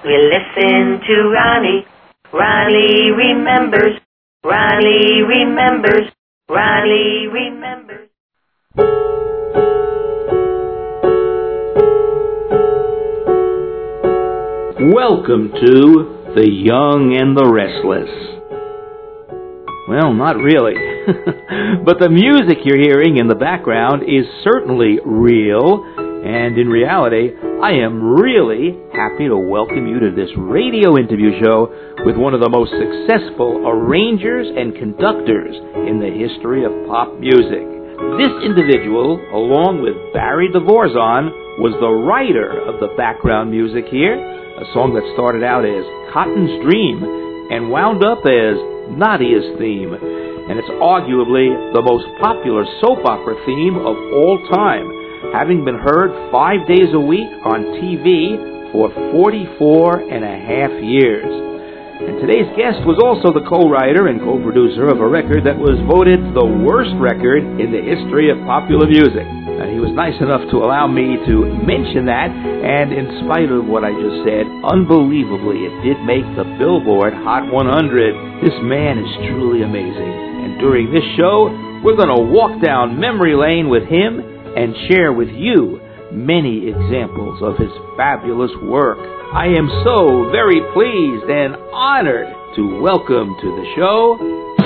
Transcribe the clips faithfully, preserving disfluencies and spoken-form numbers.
We listen to Ronnie. Ronnie remembers. Ronnie remembers. Ronnie remembers. Welcome to The Young and the Restless. Well, not really. But the music you're hearing in the background is certainly real, and in reality, I am really happy to welcome you to this radio interview show with one of the most successful arrangers and conductors in the history of pop music. This individual, along with Barry Dvorak, was the writer of the background music here, a song that started out as Cotton's Dream and wound up as Nadia's Theme. And it's arguably the most popular soap opera theme of all time, having been heard five days a week on T V for forty-four and a half years. And today's guest was also the co-writer and co-producer of a record that was voted the worst record in the history of popular music. And he was nice enough to allow me to mention that, and in spite of what I just said, unbelievably, it did make the Billboard Hot one hundred. This man is truly amazing. And during this show, we're going to walk down memory lane with him and share with you many examples of his fabulous work. I am so very pleased and honored to welcome to the show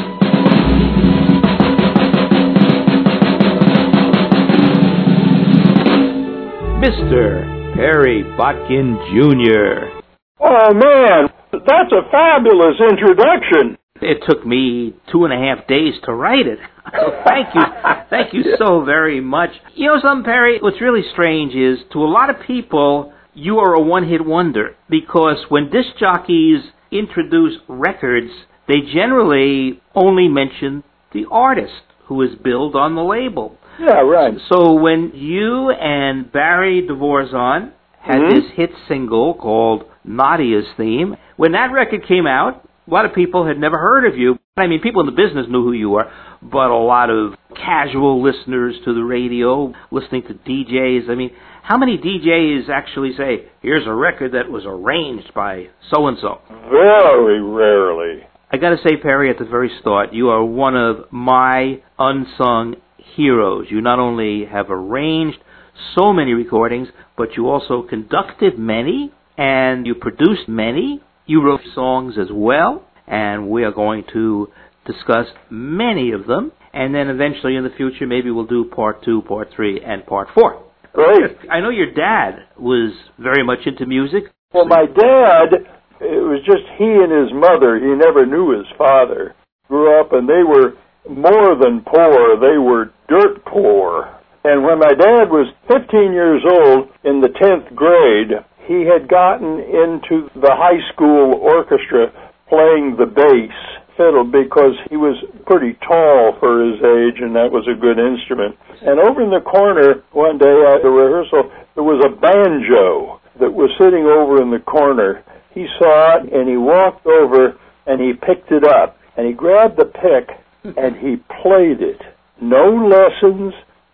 Mister Perry Botkin, Junior Oh, man, that's a fabulous introduction. It took me two and a half days to write it. So thank you. Thank you so very much. You know something, Perry? What's really strange is, to a lot of people, you are a one-hit wonder, because when disc jockeys introduce records, they generally only mention the artist who is billed on the label. Yeah, right. So when you and Barry Dvorak had mm-hmm. this hit single called Nadia's Theme, when that record came out, a lot of people had never heard of you. I mean, people in the business knew who you were, but a lot of casual listeners to the radio, listening to D Js. I mean, how many D Js actually say, here's a record that was arranged by so-and-so? Very rarely. I got to say, Perry, at the very start, you are one of my unsung heroes. You not only have arranged so many recordings, but you also conducted many, and you produced many. You wrote songs as well, and we are going to discuss many of them, and then eventually in the future, maybe we'll do part two, part three, and part four. Great. I know your dad was very much into music. Well, my dad, it was just he and his mother. He never knew his father. Grew up, and they were more than poor. They were dirt poor. And when my dad was fifteen years old, in the tenth grade, he had gotten into the high school orchestra playing the bass fiddle because he was pretty tall for his age, and that was a good instrument. And over in the corner one day at the rehearsal, there was a banjo that was sitting over in the corner. He saw it, and he walked over, and he picked it up, and he grabbed the pick, and he played it. No lessons,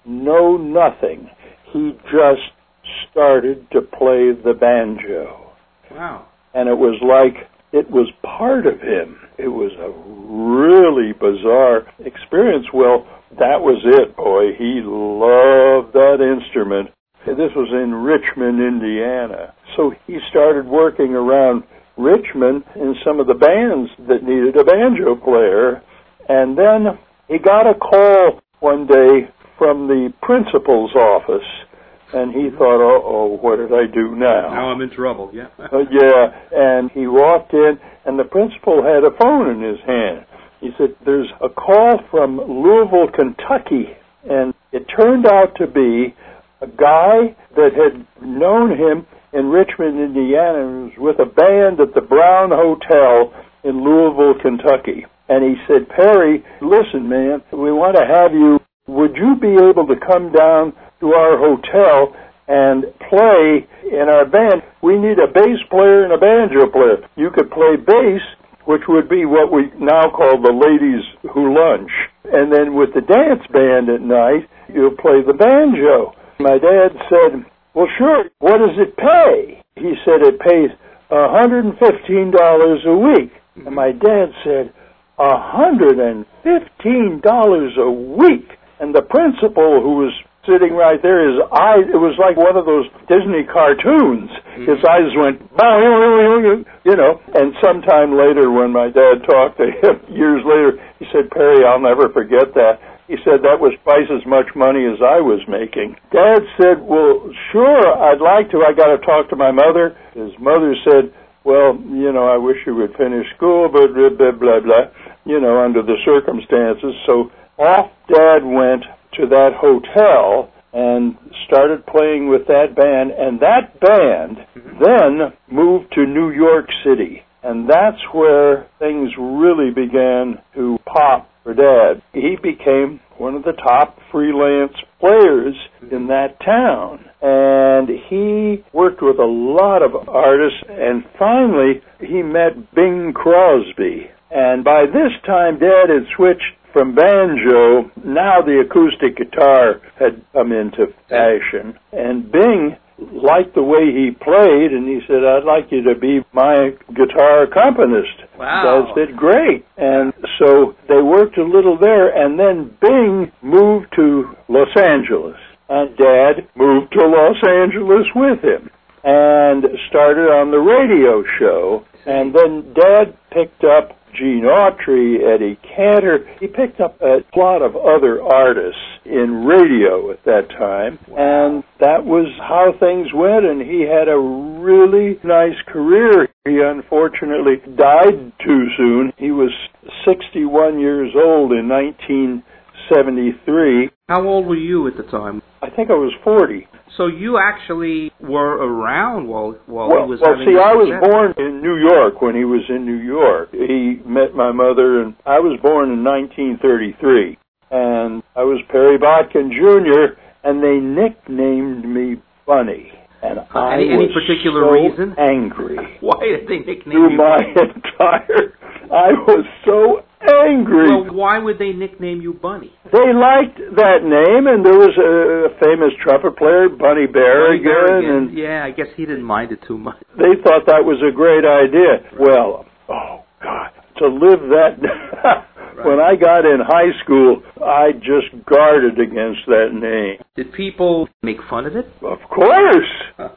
no nothing. He just started to play the banjo. Wow. And it was like it was part of him. It was a really bizarre experience. Well, that was it, boy. He loved that instrument. This was in Richmond, Indiana. So he started working around Richmond in some of the bands that needed a banjo player. And then he got a call one day from the principal's office, and he thought, uh-oh, what did I do now? Now I'm in trouble, yeah. uh, yeah, and he walked in, and the principal had a phone in his hand. He said, there's a call from Louisville, Kentucky, and it turned out to be a guy that had known him in Richmond, Indiana, and was with a band at the Brown Hotel in Louisville, Kentucky. And he said, Perry, listen, man, we want to have you. Would you be able to come down to our hotel and play in our band? We need a bass player and a banjo player. You could play bass, which would be what we now call the ladies who lunch. And then with the dance band at night, you'll play the banjo. My dad said, well, sure, what does it pay? He said it pays one hundred fifteen dollars a week. Mm-hmm. And my dad said, one hundred fifteen dollars a week? And the principal, who was sitting right there, his eyes, it was like one of those Disney cartoons. Mm-hmm. His eyes went, you know, and sometime later when my dad talked to him, years later, he said, Perry, I'll never forget that. He said that was twice as much money as I was making. Dad said, well, sure, I'd like to. I got to talk to my mother. His mother said, well, you know, I wish you would finish school, but blah, blah, blah, blah, you know, under the circumstances. So off Dad went to that hotel and started playing with that band, and that band mm-hmm. then moved to New York City, and that's where things really began to pop for Dad. He became one of the top freelance players in that town, and he worked with a lot of artists, and finally he met Bing Crosby, and by this time Dad had switched from banjo. Now the acoustic guitar had come into fashion, and Bing liked the way he played, and he said, I'd like you to be my guitar accompanist. Wow. Dad said, great. And so they worked a little there, and then Bing moved to Los Angeles, and Dad moved to Los Angeles with him and started on the radio show, and then Dad picked up Gene Autry, Eddie Cantor. He picked up a lot of other artists in radio at that time, and that was how things went, and he had a really nice career. He unfortunately died too soon. He was sixty-one years old in nineteen seventy-three. How old were you at the time? I think I was forty. So you actually were around while while well, he was well, having see, I was success. born in New York when he was in New York. He met my mother, and I was born in nineteen thirty-three. And I was Perry Botkin Junior, and they nicknamed me Bunny. And uh, I any, was any particular so reason? angry. Why did they nickname Through you my Bunny? entire... I was so angry. Well, why would they nickname you Bunny? They liked that name, and there was a, a famous trumpet player, Bunny Berrigan, Berrigan. and yeah, I guess he didn't mind it too much. they thought that was a great idea. Well, oh, God, to live that... Right. When I got in high school, I just guarded against that name. Did people make fun of it? Of course.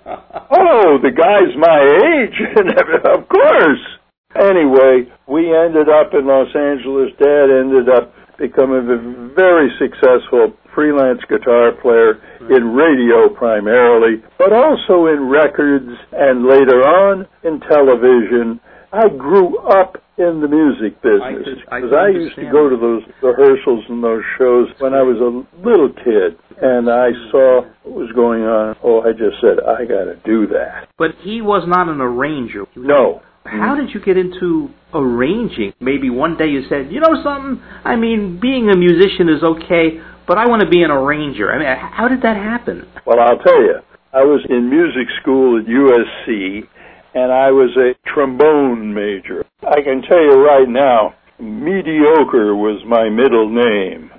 Oh, the guy's my age. Of course. Anyway, we ended up in Los Angeles. Dad ended up becoming a very successful freelance guitar player right. in radio primarily, but also in records and later on in television. I grew up in the music business because I, I, I used to go to those rehearsals and those shows when I was a little kid, and I saw what was going on. Oh, I just said, I got to do that. But he was not an arranger. No. How did you get into arranging? Maybe one day you said, you know something, I mean, being a musician is okay, but I want to be an arranger. I mean, how did that happen? Well, I'll tell you. I was in music school at U S C, and I was a trombone major. I can tell you right now, mediocre was my middle name.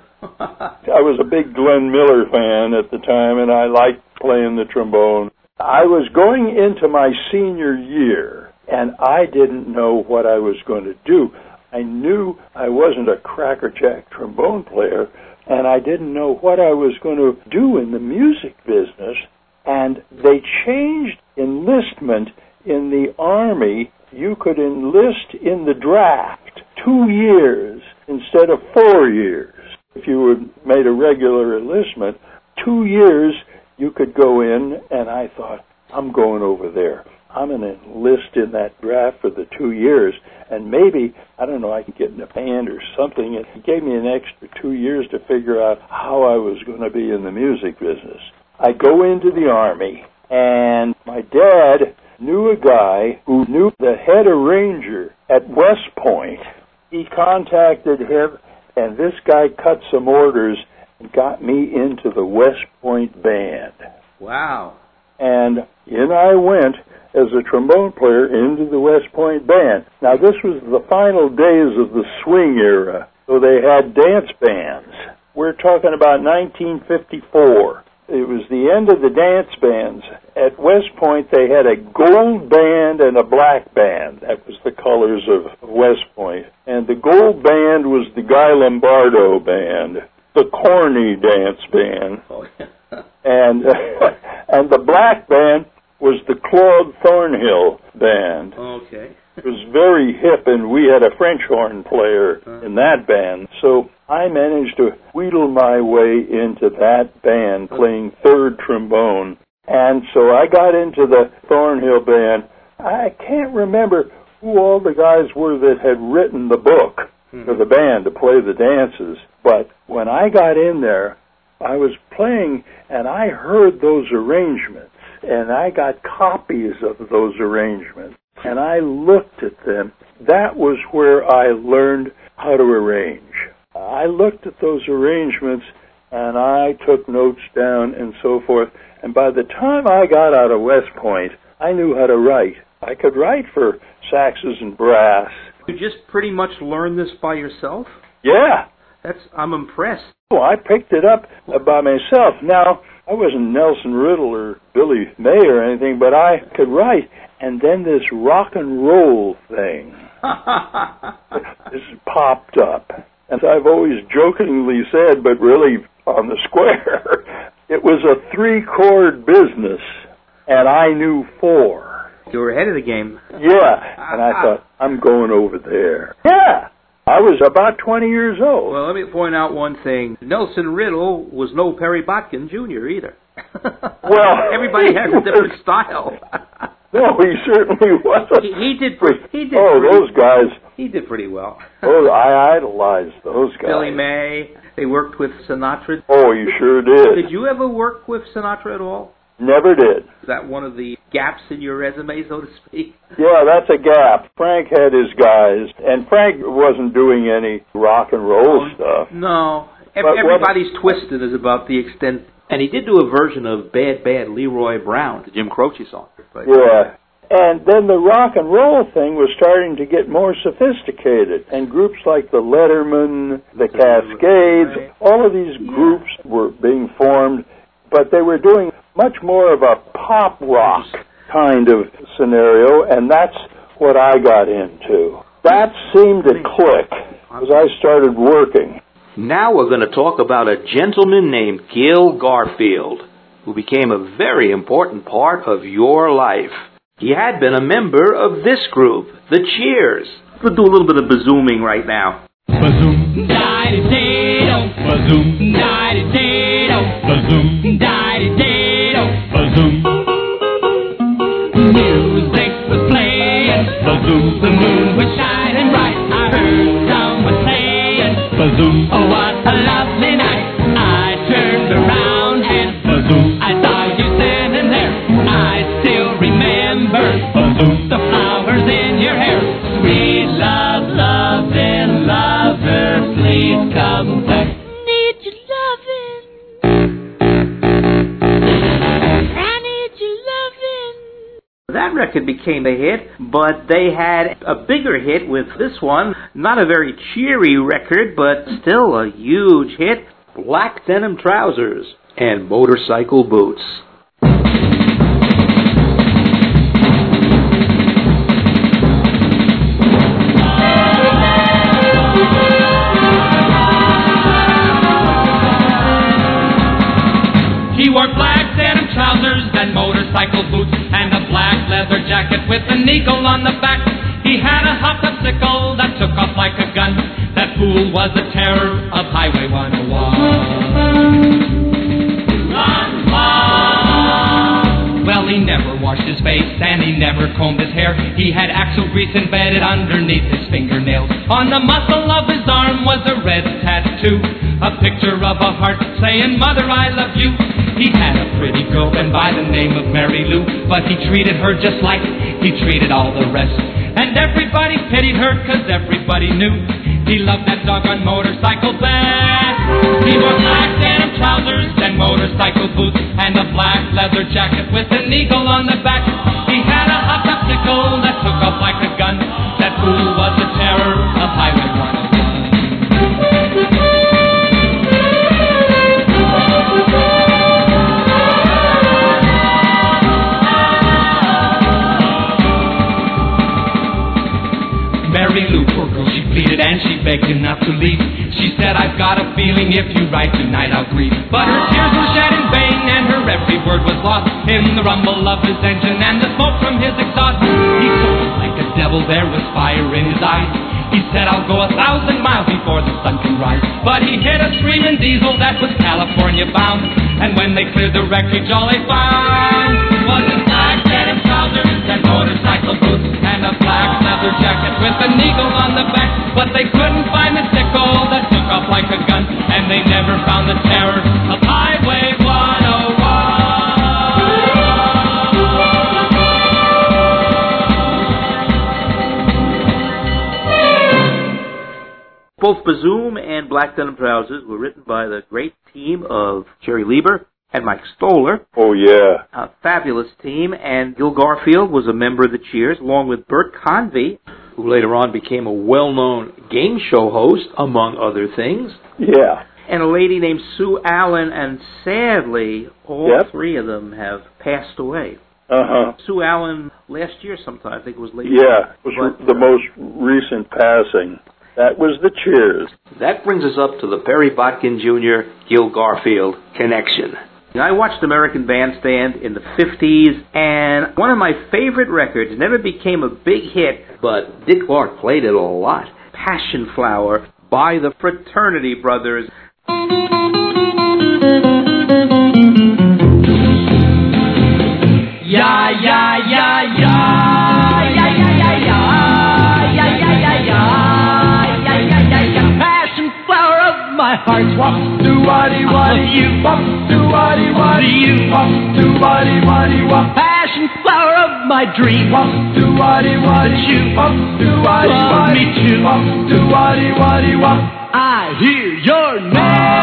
I was a big Glenn Miller fan at the time, and I liked playing the trombone. I was going into my senior year, and I didn't know what I was going to do. I knew I wasn't a crackerjack trombone player, and I didn't know what I was going to do in the music business. And they changed enlistment in the Army. You could enlist in the draft two years instead of four years. If you had made a regular enlistment, two years you could go in, and I thought, I'm going over there. I'm going to enlist in that draft for the two years, and maybe, I don't know, I can get in a band or something. It gave me an extra two years to figure out how I was going to be in the music business. I go into the Army, and my dad knew a guy who knew the head arranger at West Point. He contacted him, and this guy cut some orders and got me into the West Point band. Wow. And in I went as a trombone player into the West Point band. Now, this was the final days of the swing era, so they had dance bands. We're talking about nineteen fifty-four. it was the end of the dance bands. At West Point, they had a gold band and a black band. That was the colors of West Point. And the gold band was the Guy Lombardo band, the corny dance band. Oh, yeah. and uh, and the black band was the Claude Thornhill band. Okay. It was very hip, and we had a French horn player uh. in that band. So I managed to wheedle my way into that band, playing third trombone. And so I got into the Thornhill band. I can't remember who all the guys were that had written the book hmm. for the band to play the dances. But when I got in there, I was playing, and I heard those arrangements, and I got copies of those arrangements, and I looked at them. That was where I learned how to arrange. I looked at those arrangements, and I took notes down and so forth. And by the time I got out of West Point, I knew how to write. I could write for saxes and brass. You just pretty much learned this by yourself? Yeah. That's I'm impressed. Oh, I picked it up by myself. Now, I wasn't Nelson Riddle or Billy May or anything, but I could write. And then this rock and roll thing this popped up. And I've always jokingly said, but really on the square, it was a three-chord business, and I knew four. You were ahead of the game. Yeah, and I thought, I'm going over there. Yeah, I was about twenty years old. Well, let me point out one thing. Nelson Riddle was no Perry Botkin Junior either. Well, everybody has a different style. No, he certainly wasn't. He, he did. He did. Oh, pretty, those guys. He did pretty well. Oh, I idolized those guys. Billy May. They worked with Sinatra. Oh, you sure did. Did you ever work with Sinatra at all? Never did. Is that one of the gaps in your resume, so to speak? Yeah, that's a gap. Frank had his guys, and Frank wasn't doing any rock and roll oh, stuff. No. But Everybody's what, Twisted is about the extent. And he did do a version of Bad Bad Leroy Brown, the Jim Croce song. But, yeah. And then the rock and roll thing was starting to get more sophisticated. And groups like the Letterman, the Cascades, right. all of these yeah. groups were being formed, but they were doing much more of a pop rock kind of scenario, and that's what I got into. That seemed to click as I started working. Now we're going to talk about a gentleman named Gil Garfield, who became a very important part of your life. He had been a member of this group, the Cheers. We'll do a little bit of bazooming right now. Bazoom, di-di-di-do, bazoom, di-di-di-do, bazoom, di-di-di-do, bazoom. Music was playing, bazoom, the moon was shining bright. I heard someone saying, bazoom, oh what a lovely night. I turned around and bazoom, I saw you standing there. I still remember bazoom, the flowers in your hair. Sweet love, love and lover, please come back. Need your loving. I need your loving. That record became a hit, but they had a bigger hit with this one. Not a very cheery record, but still a huge hit. Black Denim Trousers and Motorcycle Boots. He wore black denim trousers and motorcycle boots and a black leather jacket with an eagle on the back. He had a hot popsicle that took off like a gun. That fool was the terror of Highway one oh one. Run, run. Well, he never washed his face and he never combed his hair. He had axle grease embedded underneath his fingernails. On the muscle of his arm was a red tattoo, a picture of a heart saying, Mother, I love you. He had a pretty girl and by the name of Mary Lou, but he treated her just like he treated all the rest. And everybody pitied her cause everybody knew he loved that doggone motorcycle best. He wore black denim trousers and motorcycle boots and a black leather jacket with an eagle on the back. He had a hot popsicle that took off like a gun. That fool was the terror of Highway one oh one. and she begged him not to leave. She said, I've got a feeling if you ride tonight I'll grieve. But her tears were shed in vain, and her every word was lost in the rumble of his engine and the smoke from his exhaust. He soared like a devil, there was fire in his eyes. He said, I'll go a thousand miles before the sun can rise. But he hit a screaming diesel that was California bound, and when they cleared the wreckage, all they found was his black denim trousers and motorcycle boots and a black leather jacket with an eagle on the back. But they couldn't find the sickle that took off like a gun, and they never found the terror of Highway one oh one. Both Bazoom and Black Denim Trousers were written by the great team of Jerry Lieber and Mike Stoller. Oh, yeah. A fabulous team, and Gil Garfield was a member of the Cheers, along with Bert Convy, who later on became a well-known game show host, among other things. Yeah. And a lady named Sue Allen, and sadly, all Yep. three of them have passed away. Uh-huh. Sue Allen last year sometime, I think it was late. Yeah, it was But, the uh, most recent passing. That was the Cheers. That brings us up to the Barry Botkin Junior Gil Garfield connection. I watched American Bandstand in the fifties, and one of my favorite records never became a big hit, but Dick Clark played it a lot. Passion Flower by the Fraternity Brothers. Yeah, yeah, yeah, yeah, yeah, yeah, yeah, yeah, yeah, yeah, yeah, yeah, yeah, yeah, yeah. Passion flower of my heart, wop, do waddy waddy you, wop, do waddy waddy you, wop, do waddy waddy wop. Passion flower of my dream, wop, do waddy waddy you, wop, do waddy waddy you, wop, do waddy waddy wop. I hear your name,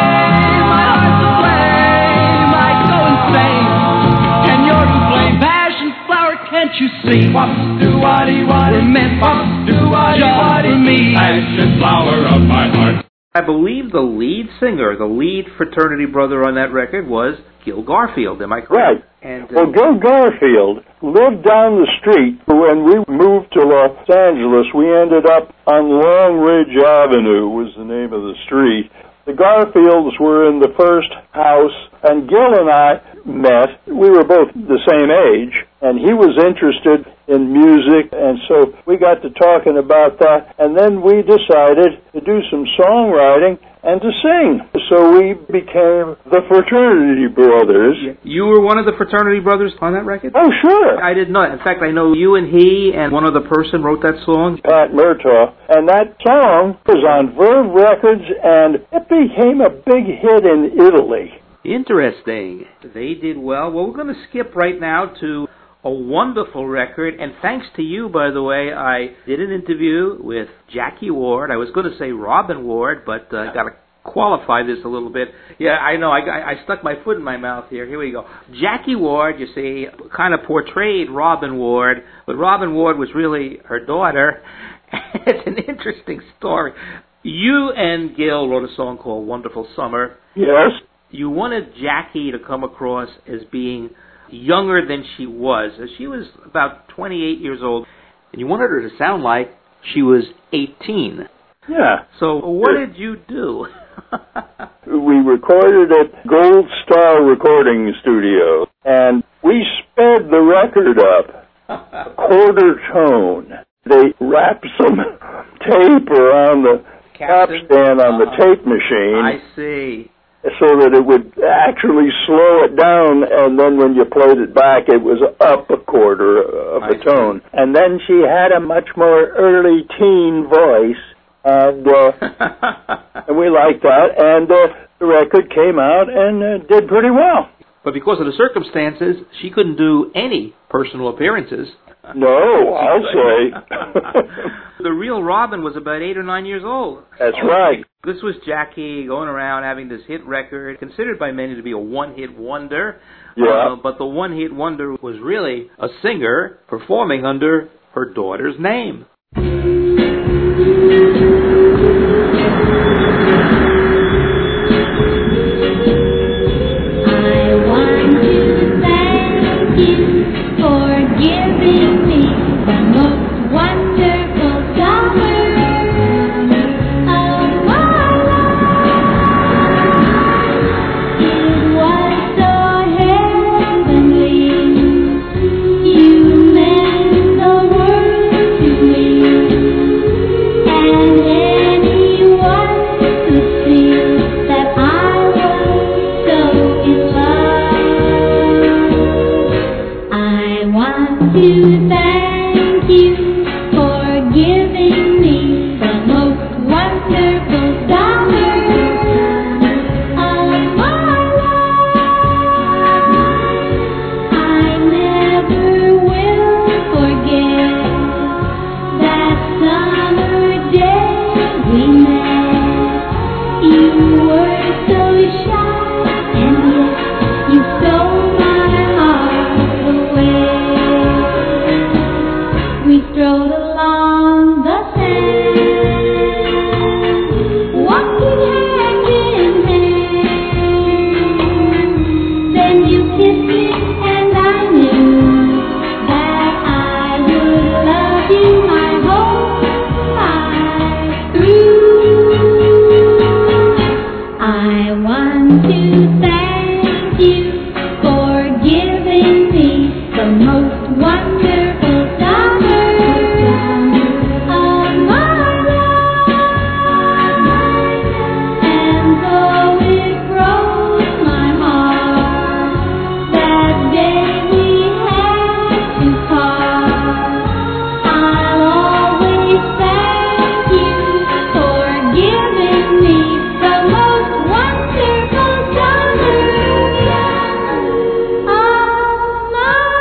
my heart's aflame, I go insane. And you're to blame, passion flower, can't you see? Wop, do waddy waddy, we're meant wop, do waddy waddy me. Passion flower of my heart. I believe the lead singer, the lead fraternity brother on that record was Gil Garfield. Am I correct? Right. And, uh, Well, Gil Garfield lived down the street. When we moved to Los Angeles, we ended up on Long Ridge Avenue, was the name of the street. The Garfields were in the first house, and Gil and I met. We were both the same age, and he was interested in music, and so we got to talking about that, and then we decided to do some songwriting and to sing. So we became the Fraternity Brothers. you were one of the fraternity brothers on that record? Oh, sure. I did not. In fact, I know you and he and one other person wrote that song. Pat Murtaugh, and that song was on Verve Records, and it became a big hit in Italy. Interesting. They did well. Well, we're going to skip right now to a wonderful record, and thanks to you, by the way, I did an interview with Jackie Ward. I was going to say Robin Ward, but I uh, got to qualify this a little bit. Yeah, I know, I, I, I stuck my foot in my mouth here. Here we go. Jackie Ward, you see, kind of portrayed Robin Ward, but Robin Ward was really her daughter. It's an interesting story. You and Gil wrote a song called Wonderful Summer. Yes. You wanted Jackie to come across as being younger than she was. She was about twenty-eight years old, and you wanted her to sound like she was eighteen. Yeah. So what did you do? We recorded at Gold Star Recording Studio, and we sped the record up a quarter tone. They wrapped some tape around the capstan on the tape machine. I see. So that it would actually slow it down, and then when you played it back, it was up a quarter of a tone. And then she had a much more early teen voice, and uh, and we liked that. And uh, the record came out and uh, did pretty well. But because of the circumstances, she couldn't do any personal appearances. No, I'll say. The real Robin was about eight or nine years old. That's right. This was Jackie going around having this hit record, considered by many to be a one-hit wonder. Yeah. Uh, but the one-hit wonder was really a singer performing under her daughter's name. rode along the sand, walking hand in hand. Then you kissed me, and I knew that I would love you my whole life through. I want to thank you for giving me the most wonderful summer of my life. And though it broke my heart that day we had to part, I'll always thank you for giving me the most wonderful summer of my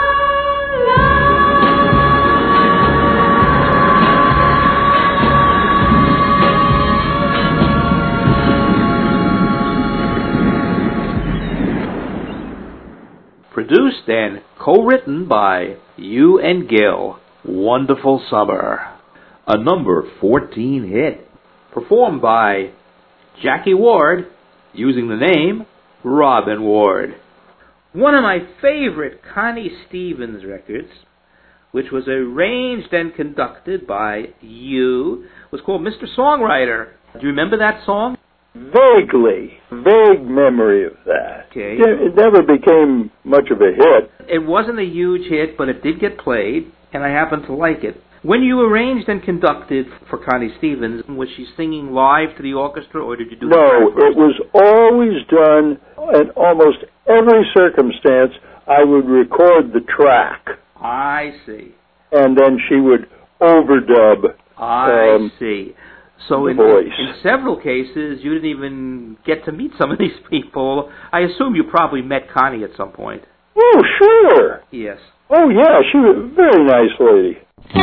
Produced and co-written by you and Gil. Wonderful Summer. A number fourteen hit. Performed by Jackie Ward, using the name Robin Ward. One of my favorite Connie Stevens records, which was arranged and conducted by you, was called Mister Songwriter. Do you remember that song? Vaguely, vague memory of that. Okay. It never became much of a hit. It wasn't a huge hit, but it did get played, and I happen to like it. When you arranged and conducted for Connie Stevens, was she singing live to the orchestra, or did you do it? No, it was always done in almost every circumstance. I would record the track, I see. and then she would overdub. I Um, see. So the in, voice. in several cases, you didn't even get to meet some of these people. I assume you probably met Connie at some point. Oh, sure. Yes. Oh, yeah, she was a very nice lady.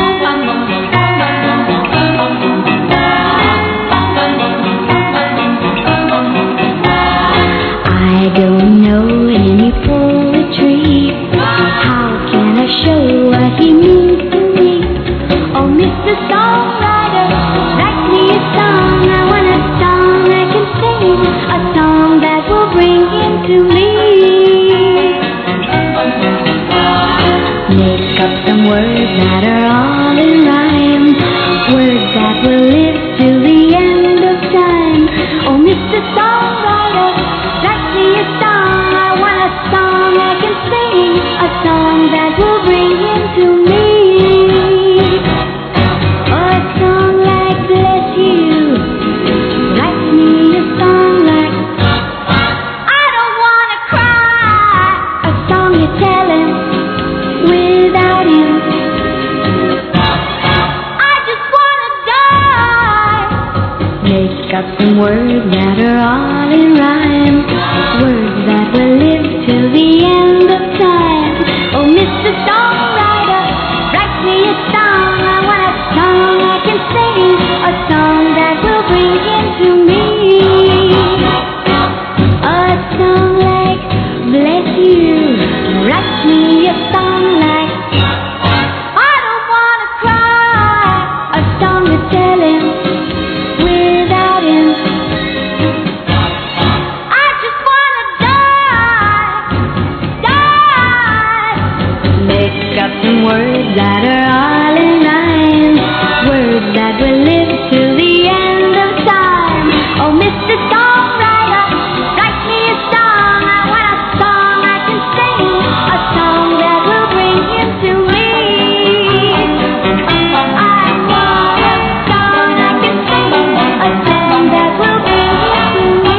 I don't know any poetry. How can I show what he means to me? Oh, Mister Songwriter, write me a song. I want a song I can sing, a song that will bring him to me. Make up some words that are all in rhyme, words that will live till the end of time. Oh, Mister Songwriter, write me a song. I want a song I can sing, a song that will bring him to me. A song like Bless You. Write me a song like I don't wanna cry. A song you tell him without him I just wanna die. Make up some words that are all in rhyme, words that will live till the end of time. Oh, Mister Songwriter, write me a song. I want a song I can sing, a song that will bring him to me. A song like Bless You. Write me a song like I don't wanna cry. A song to tell him without him I just wanna die, die. Make up some words that are all in rhyme, words that will live till the end of time. Oh, Mister Songwriter, write me a song. I want a song I can sing, a song that will bring him to me. I want a song I can sing, a song that will bring him to me.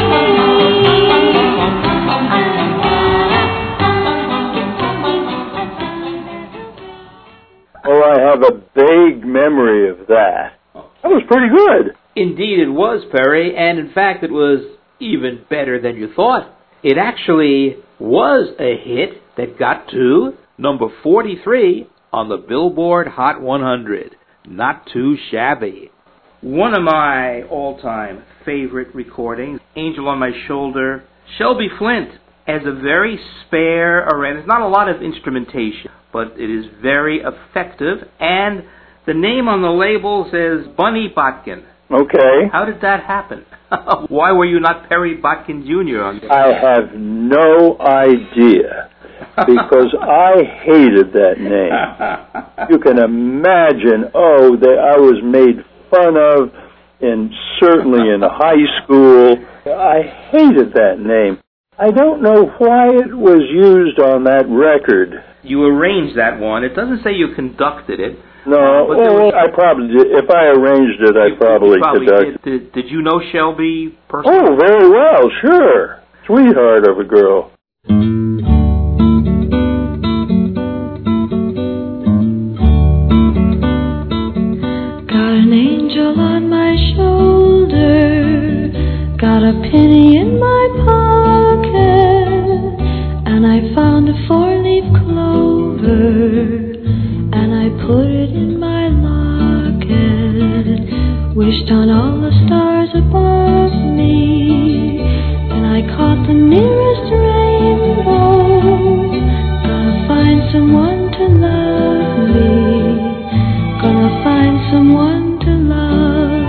Oh, I have a vague memory of that. That was pretty good. Indeed it was, Perry, and in fact it was even better than you thought. It actually was a hit that got to number forty-three on the Billboard Hot one hundred. Not too shabby. One of my all-time favorite recordings, Angel on My Shoulder, Shelby Flint, has a very spare array. There's not a lot of instrumentation, but it is very effective, and The name on the label says Bunny Botkin. Okay. How did that happen? Why were you not Perry Botkin Junior on I have no idea, because I hated that name. You can imagine, oh, that I was made fun of, and certainly in high school. I hated that name. I don't know why it was used on that record. You arranged that one. It doesn't say you conducted it. No, uh, but well, was, I probably did. If I arranged it, I you, probably, you probably conducted did. did. Did you know Shelby personally? Oh, very well, sure. Sweetheart of a girl. Got an angel on my shoulder, got a penny in my pocket, and I found a four-leaf clover, and I put it in my locket, wished on all the stars above me, and I caught the nearest rainbow, gonna find someone to love me, gonna find someone to love.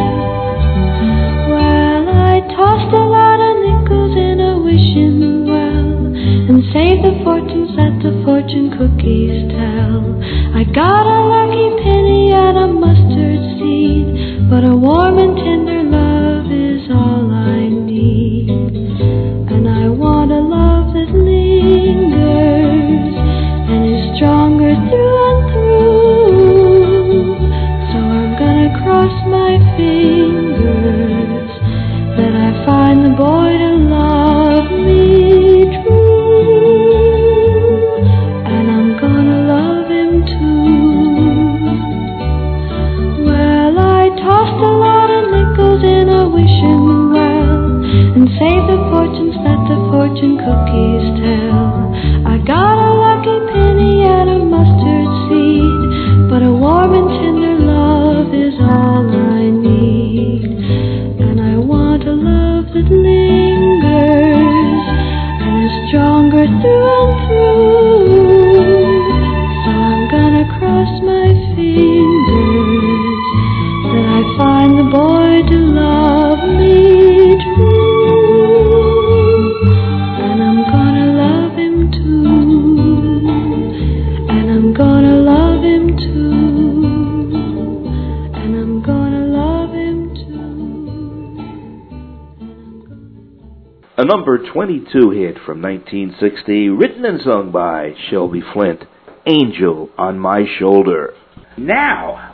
Well, I tossed a lot of nickels in a wishing well, and saved the fortunes that the fortune cookies tell. I got a lucky penny and a mustard seed, but a warm and tender love is all I need. And I want a love that lingers and is stronger through and through. So I'm gonna cross my fingers that I find the boy to love me true, and I'm gonna love him too. Well, I tossed a lot of nickels in a wishing well, and saved the fortunes that the fortune cookies tell. I got a lucky penny and a mustard seed, but a warm and tender love is all I need. And I want a love that lingers and is stronger through and through. So I'm gonna cross my fingers that I find the boy to love me true, and I'm gonna love him too, and I'm gonna love him too, and I'm gonna love him too. A number twenty-two hit from nineteen sixty, written and sung by Shelby Flint, Angel on My Shoulder. Now,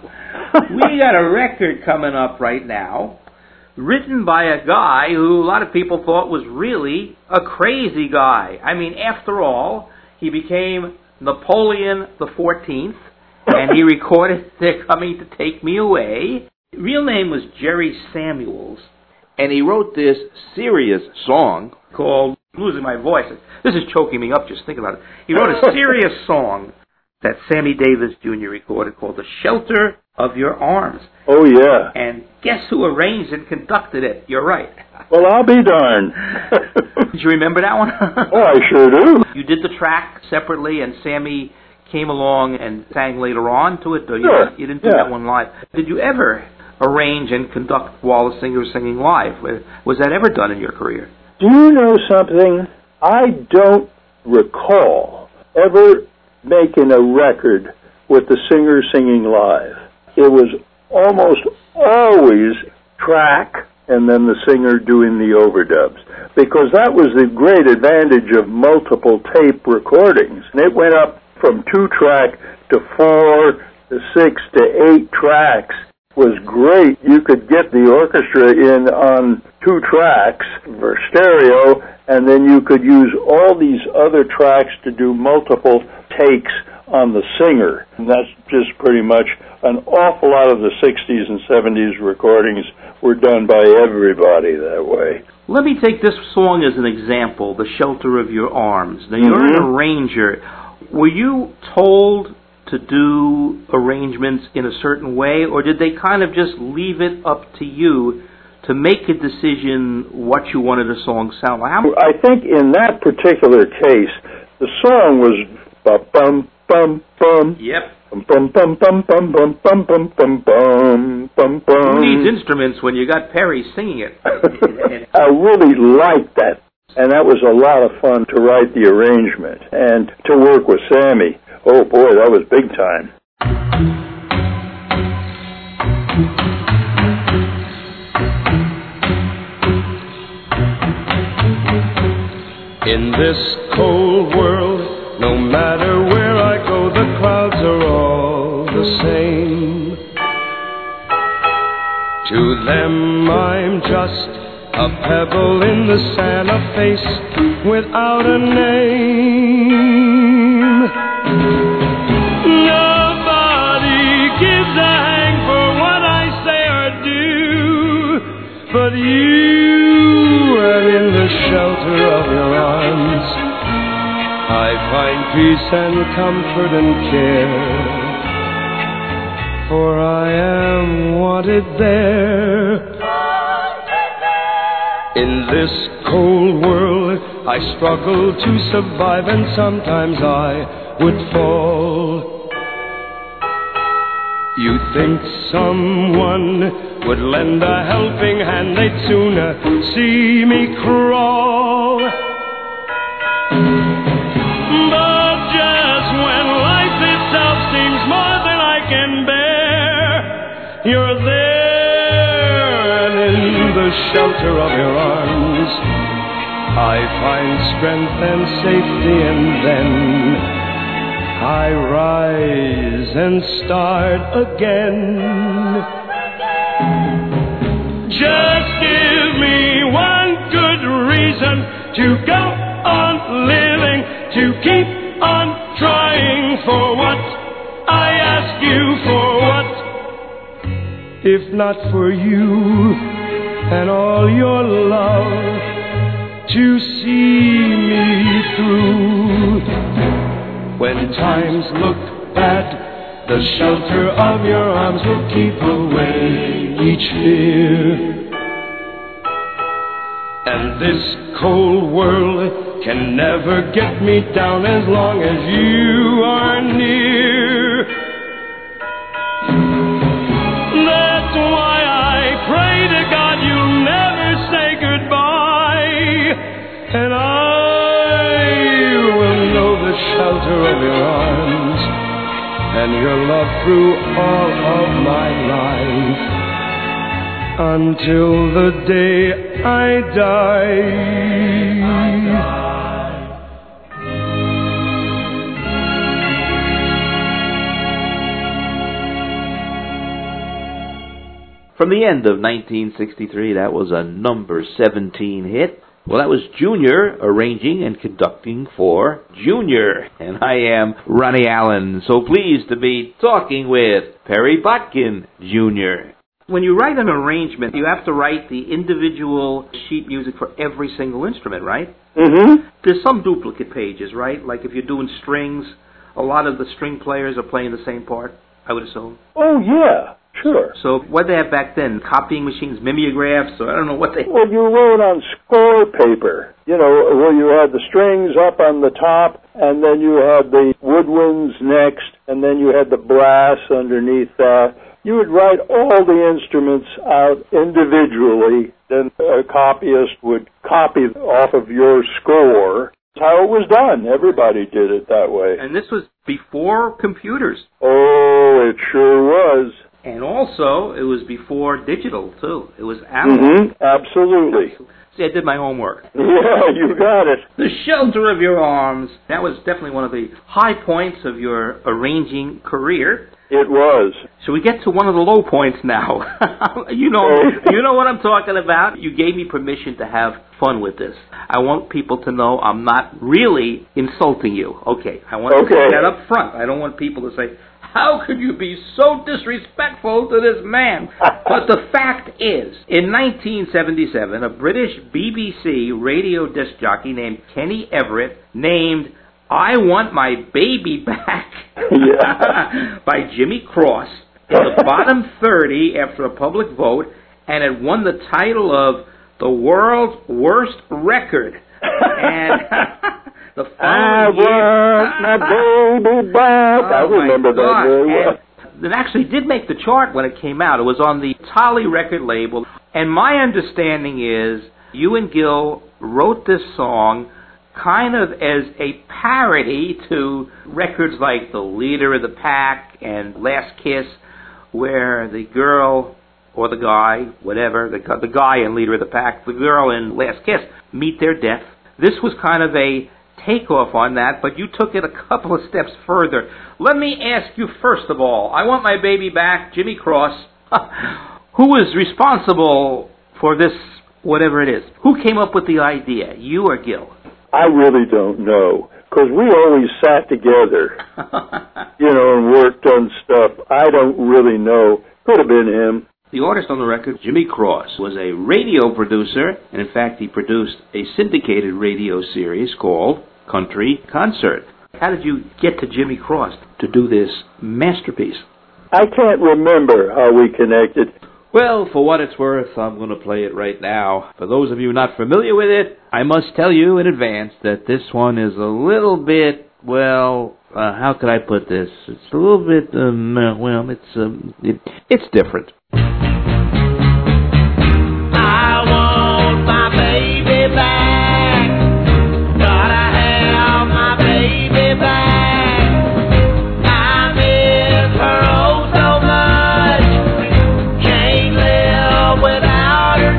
we got a record coming up right now, written by a guy who a lot of people thought was really a crazy guy. I mean, after all, he became Napoleon the fourteenth, and he recorded They're Coming to Take Me Away. His real name was Jerry Samuels, and he wrote this serious song called, I'm losing my voice, this is choking me up just thinking about it. He wrote a serious song that Sammy Davis Junior recorded called The Shelter of Your Arms. Oh, yeah. And guess who arranged and conducted it? You're right. Well, I'll be darned. Did you remember that one? Oh, I sure do. You did the track separately, and Sammy came along and sang later on to it? Or Sure. You, you didn't do Yeah. that one live. Did you ever arrange and conduct while the singer was singing live? Was that ever done in your career? Do you know something? I don't recall ever making a record with the singer singing live. It was almost always track and then the singer doing the overdubs, because that was the great advantage of multiple tape recordings. And it went up from two track to four to six to eight tracks. Was great. You could get the orchestra in on two tracks for stereo, and then you could use all these other tracks to do multiple takes on the singer. And that's just pretty much an awful lot of the sixties and seventies recordings were done by everybody that way. Let me take this song as an example, The Shelter of Your Arms. Now, you're Mm-hmm. an arranger. Were you told to do arrangements in a certain way, or did they kind of just leave it up to you to make a decision what you wanted a song to sound like? How I think in that particular case, the song was ba-bum, bum, bum. Yep. Bum bum bum bum bum bum bum bum bum bum bum. Who needs instruments when you got Perry singing it? I really liked that, and that was a lot of fun to write the arrangement and to work with Sammy. Oh boy, that was big time. In this cold world, no matter where I go, the clouds are all the same. To them I'm just a pebble in the sand, a face without a name. Nobody gives a hang for what I say or do, but you, and in the shelter of your arms, I find peace and comfort and care, for I am wanted there. In this cold world, I struggle to survive, and sometimes I would fall. You think someone would lend a helping hand, they'd sooner see me crawl. But just when life itself seems more than I can bear, you're there, and in the shelter of your arms, I find strength and safety, and then I rise and start again. Just give me one good reason to go on living, to keep on trying for what I ask you for. What if not for you and all your love to see me through? When times look bad, the shelter of your arms will keep away each fear. And this cold world can never get me down as long as you are near. That's why I pray to God you'll never say goodbye, and I will know the shelter of your arms and your love through all of my life, until the day I die. From the end of nineteen sixty-three, that was a number seventeen hit. Well, that was Junior arranging and conducting for Junior. And I am Ronnie Allen, so pleased to be talking with Perry Botkin, Junior When you write an arrangement, you have to write the individual sheet music for every single instrument, right? Mm-hmm. There's some duplicate pages, right? Like if you're doing strings, a lot of the string players are playing the same part, I would assume. Oh, yeah. Sure. So what they had back then? Copying machines, mimeographs, or I don't know what they... Well, you wrote on score paper, you know, where you had the strings up on the top, and then you had the woodwinds next, and then you had the brass underneath that. You would write all the instruments out individually, then a copyist would copy off of your score. That's how it was done. Everybody did it that way. And this was before computers. Oh, it sure was. And also, it was before digital, too. It was analog. Mm-hmm. Absolutely. See, I did my homework. Yeah, you got it. The shelter of your arms. That was definitely one of the high points of your arranging career. It was. So we get to one of the low points now. you know, you know what I'm talking about. You gave me permission to have fun with this. I want people to know I'm not really insulting you. Okay, I want okay. to say that up front. I don't want people to say, how could you be so disrespectful to this man? But the fact is, in nineteen seventy-seven, a British B B C radio disc jockey named Kenny Everett named I Want My Baby Back yeah. by Jimmy Cross in the bottom thirty after a public vote, and it won the title of the world's worst record. And The I following year, want my baby back. oh I remember my that God. very well. And it actually did make the chart when it came out. It was on the Tolly record label. And my understanding is you and Gil wrote this song kind of as a parody to records like The Leader of the Pack and Last Kiss, where the girl or the guy, whatever, the, the guy in Leader of the Pack, the girl in Last Kiss, meet their death. This was kind of a takeoff on that, but you took it a couple of steps further. Let me ask you first of all, I Want My Baby Back, Jimmy Cross. Who was responsible for this, whatever it is? Who came up with the idea, you or Gil? I really don't know, because we always sat together, you know, and worked on stuff. I don't really know. Could have been him. The artist on the record, Jimmy Cross, was a radio producer, and in fact he produced a syndicated radio series called Country Concert. How did you get to Jimmy Cross to do this masterpiece? I can't remember how we connected. Well, for what it's worth, I'm going to play it right now. For those of you not familiar with it, I must tell you in advance that this one is a little bit, well, uh, how could I put this? It's a little bit, um, uh, well, it's um, it, it's different. I want my baby back. Gotta have my baby back. I miss her oh so much. Can't live without her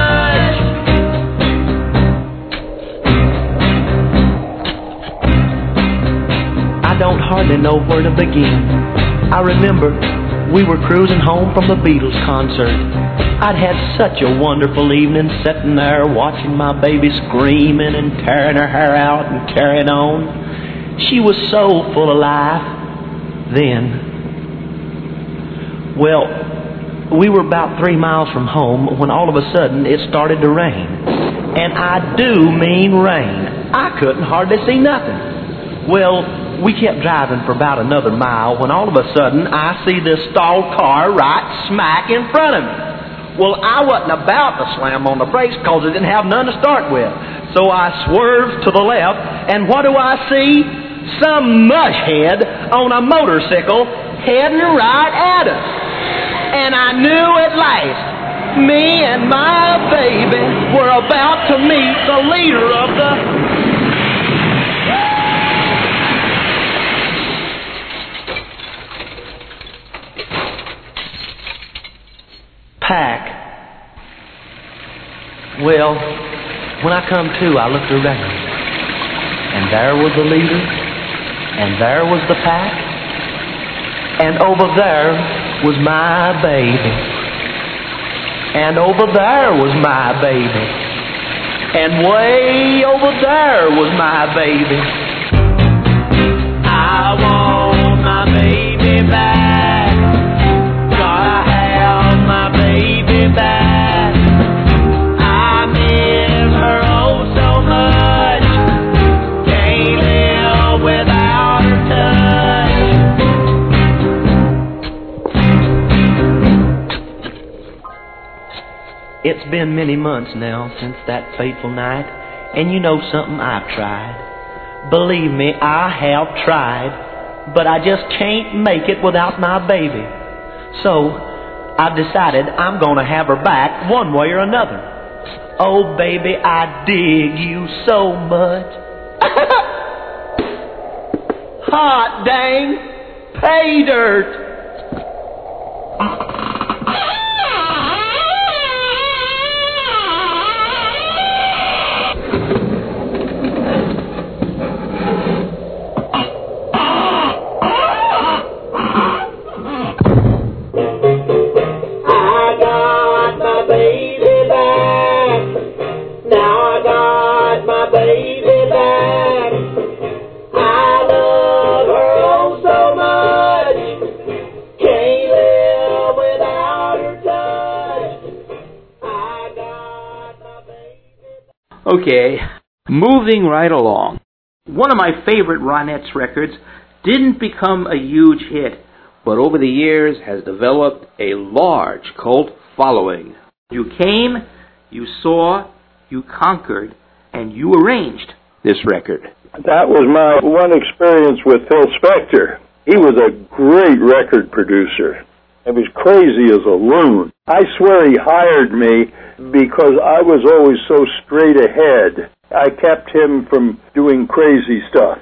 touch. I don't hardly know where to begin. I remember we were cruising home from the Beatles concert. I'd had such a wonderful evening sitting there watching my baby screaming and tearing her hair out and carrying on. She was so full of life then. Well, we were about three miles from home when all of a sudden it started to rain. And I do mean rain. I couldn't hardly see nothing. Well, we kept driving for about another mile when all of a sudden I see this stalled car right smack in front of me. Well, I wasn't about to slam on the brakes because I didn't have none to start with. So I swerved to the left, and what do I see? Some mushhead on a motorcycle heading right at us. And I knew at last me and my baby were about to meet the leader of the... pack. Well, when I come to, I looked around, and there was the leader, and there was the pack, and over there was my baby, and over there was my baby, and way over there was my baby. I want my baby back. Back. I miss her oh so much. Can't live without her touch. It's been many months now since that fateful night, and you know something, I've tried. Believe me, I have tried, but I just can't make it without my baby. So I've decided I'm going to have her back one way or another. Oh, baby, I dig you so much. Hot dang pay dirt. Okay, moving right along. One of my favorite Ronettes records didn't become a huge hit, but over the years has developed a large cult following. You came, you saw, you conquered, and you arranged this record. That was my one experience with Phil Spector. He was a great record producer. He was crazy as a loon. I swear he hired me because I was always so straight ahead. I kept him from doing crazy stuff.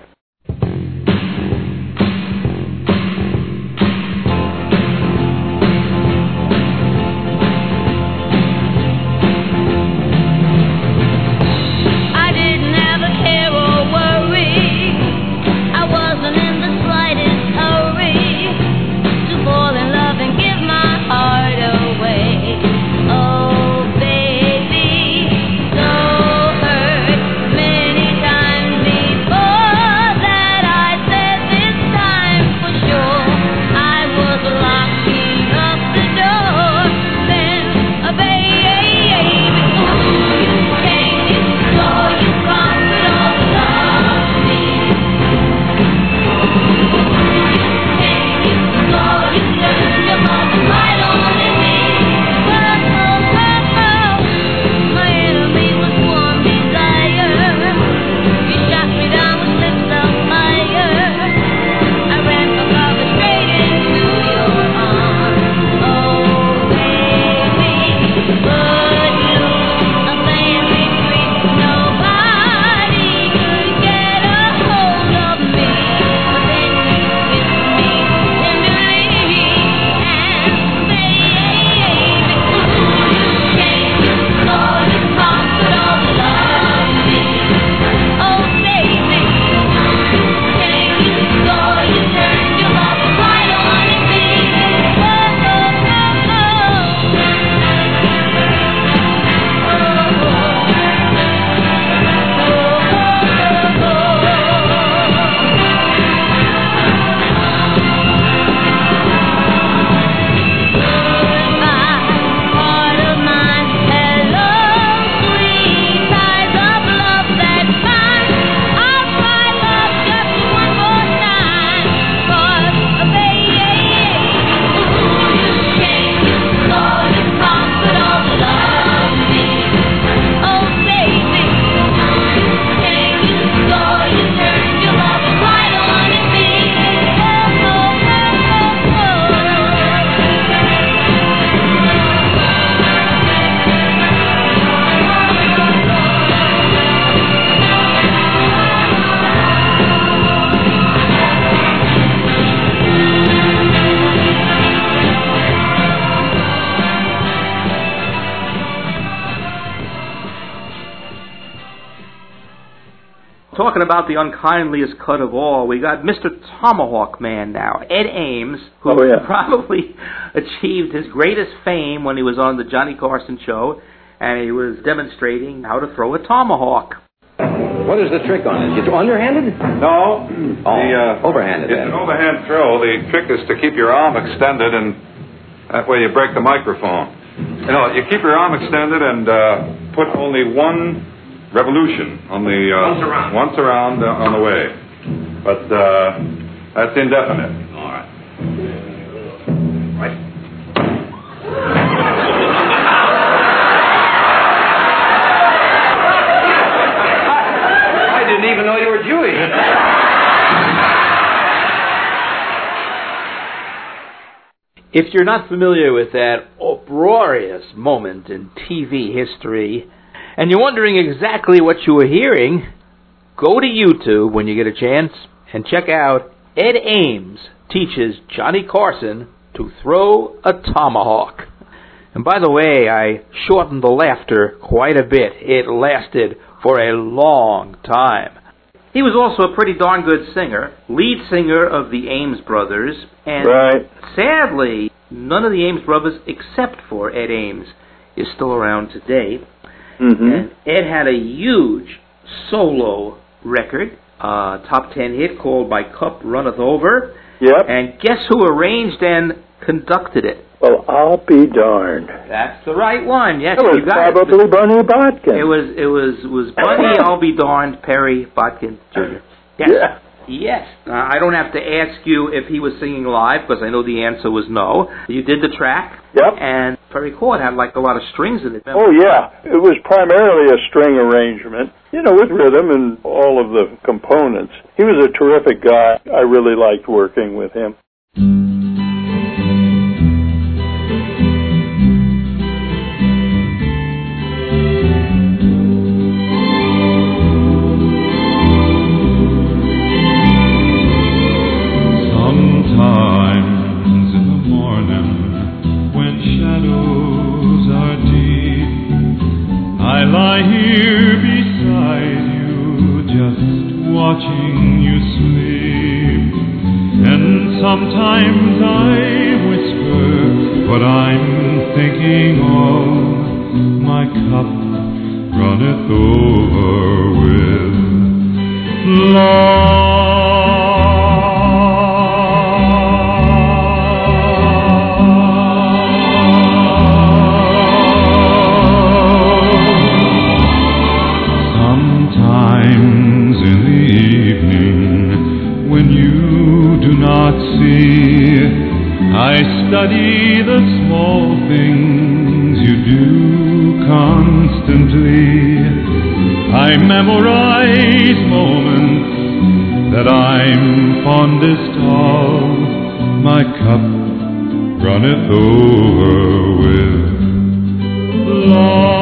Talking about the unkindliest cut of all, we got Mister Tomahawk Man now, Ed Ames, who oh, yeah. probably achieved his greatest fame when he was on the Johnny Carson show, and he was demonstrating how to throw a tomahawk. What is the trick on it? It's underhanded? No. Oh, the, uh, overhanded. It's then. an overhand throw. The trick is to keep your arm extended, and that way you break the microphone. You know, you keep your arm extended and uh, put only one revolution on the uh, once around, once around uh, on the way, but uh, that's indefinite. All right. Right. I didn't even know you were Jewish. If you're not familiar with that uproarious moment in T V history, and you're wondering exactly what you were hearing, go to YouTube when you get a chance and check out Ed Ames Teaches Johnny Carson to Throw a Tomahawk. And by the way, I shortened the laughter quite a bit. It lasted for a long time. He was also a pretty darn good singer, lead singer of the Ames Brothers, and right. sadly, none of the Ames Brothers except for Ed Ames is still around today. Mm-hmm. And Ed had a huge solo record, uh, top ten hit called My Cup Runneth Over. Yep. And guess who arranged and conducted it? Well, I'll be darned. That's the right one. Yes, It was you got probably it. Bunny Botkin. It was it was was Bunny I'll be darned Perry Botkin Junior Yes. Yeah. Yes. Uh, I don't have to ask you if he was singing live, because I know the answer was no. You did the track. Yep. And if I recall, it had like a lot of strings in it. Oh, yeah. It was primarily a string arrangement, you know, with rhythm and all of the components. He was a terrific guy. I really liked working with him. Sometimes I whisper what I'm thinking of. My cup runneth over with Sometimes in the evening, when you do not see, I study the small things you do constantly. I memorize moments that I'm fondest of. My cup runneth over with love.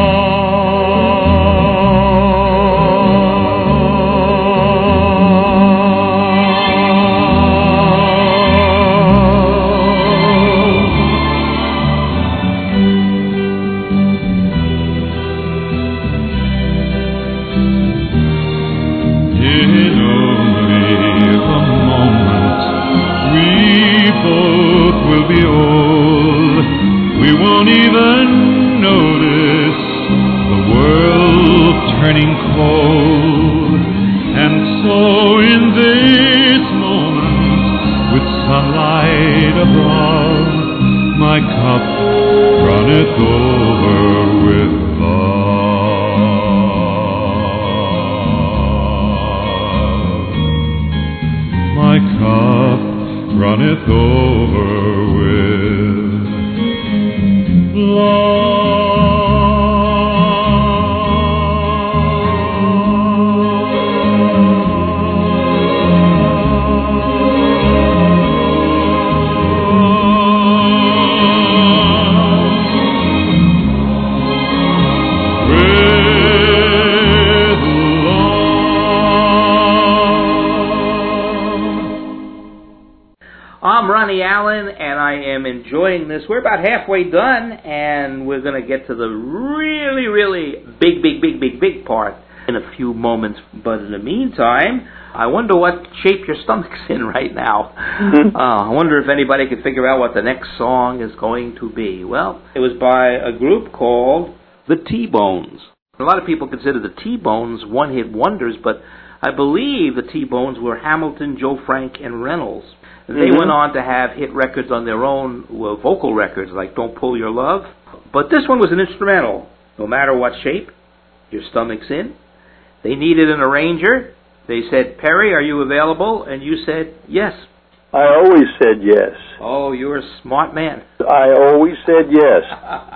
We're about halfway done, and we're going to get to the really, really big, big, big, big, big part in a few moments. But in the meantime, I wonder what shape your stomach's in right now. uh, I wonder if anybody could figure out what the next song is going to be. Well, it was by a group called the T-Bones. A lot of people consider the T-Bones one-hit wonders, but I believe the T-Bones were Hamilton, Joe Frank, and Reynolds. They mm-hmm. went on to have hit records on their own, well, vocal records, like Don't Pull Your Love. But this one was an instrumental. No matter what shape your stomach's in. They needed an arranger. They said, Perry, are you available? And you said, yes. I always said yes. Oh, you're a smart man. I always said yes.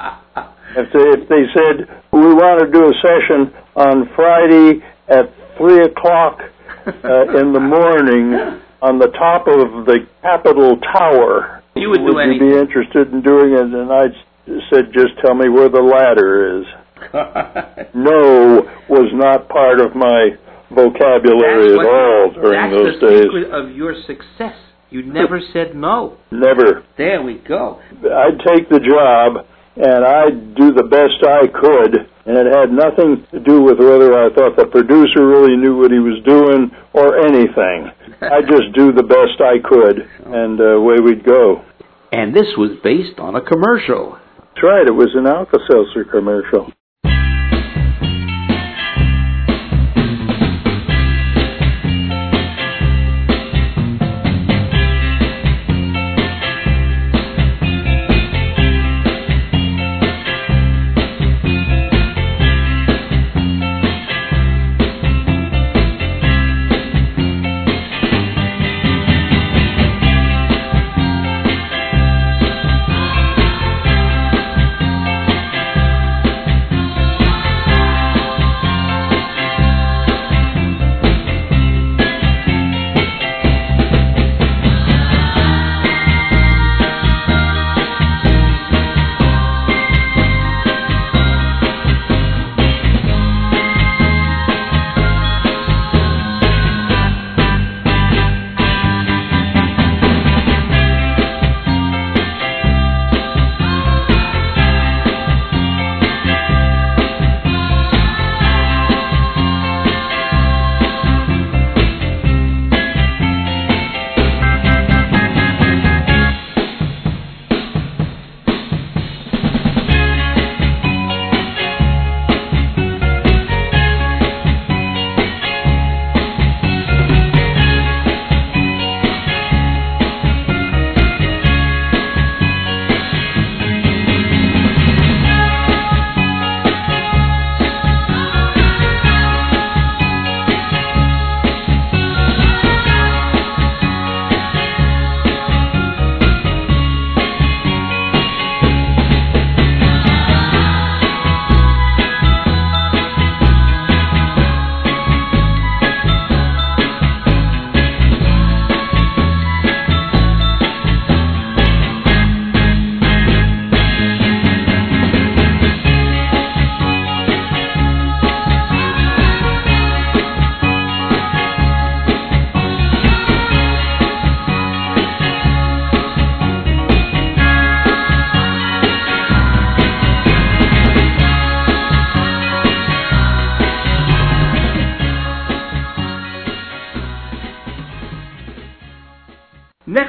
if, they, if they said, we want to do a session on Friday at three o'clock uh, in the morning on the top of the Capitol Tower, you would, would do you anything. be interested in doing it? And I said, just tell me where the ladder is. No was not part of my vocabulary at all during those days. That's the secret of your success. You never said no. Never. There we go. I'd take the job, and I'd do the best I could, and it had nothing to do with whether I thought the producer really knew what he was doing or anything. I just do the best I could, and uh, away we'd go. And this was based on a commercial. That's right. It was an Alka-Seltzer commercial.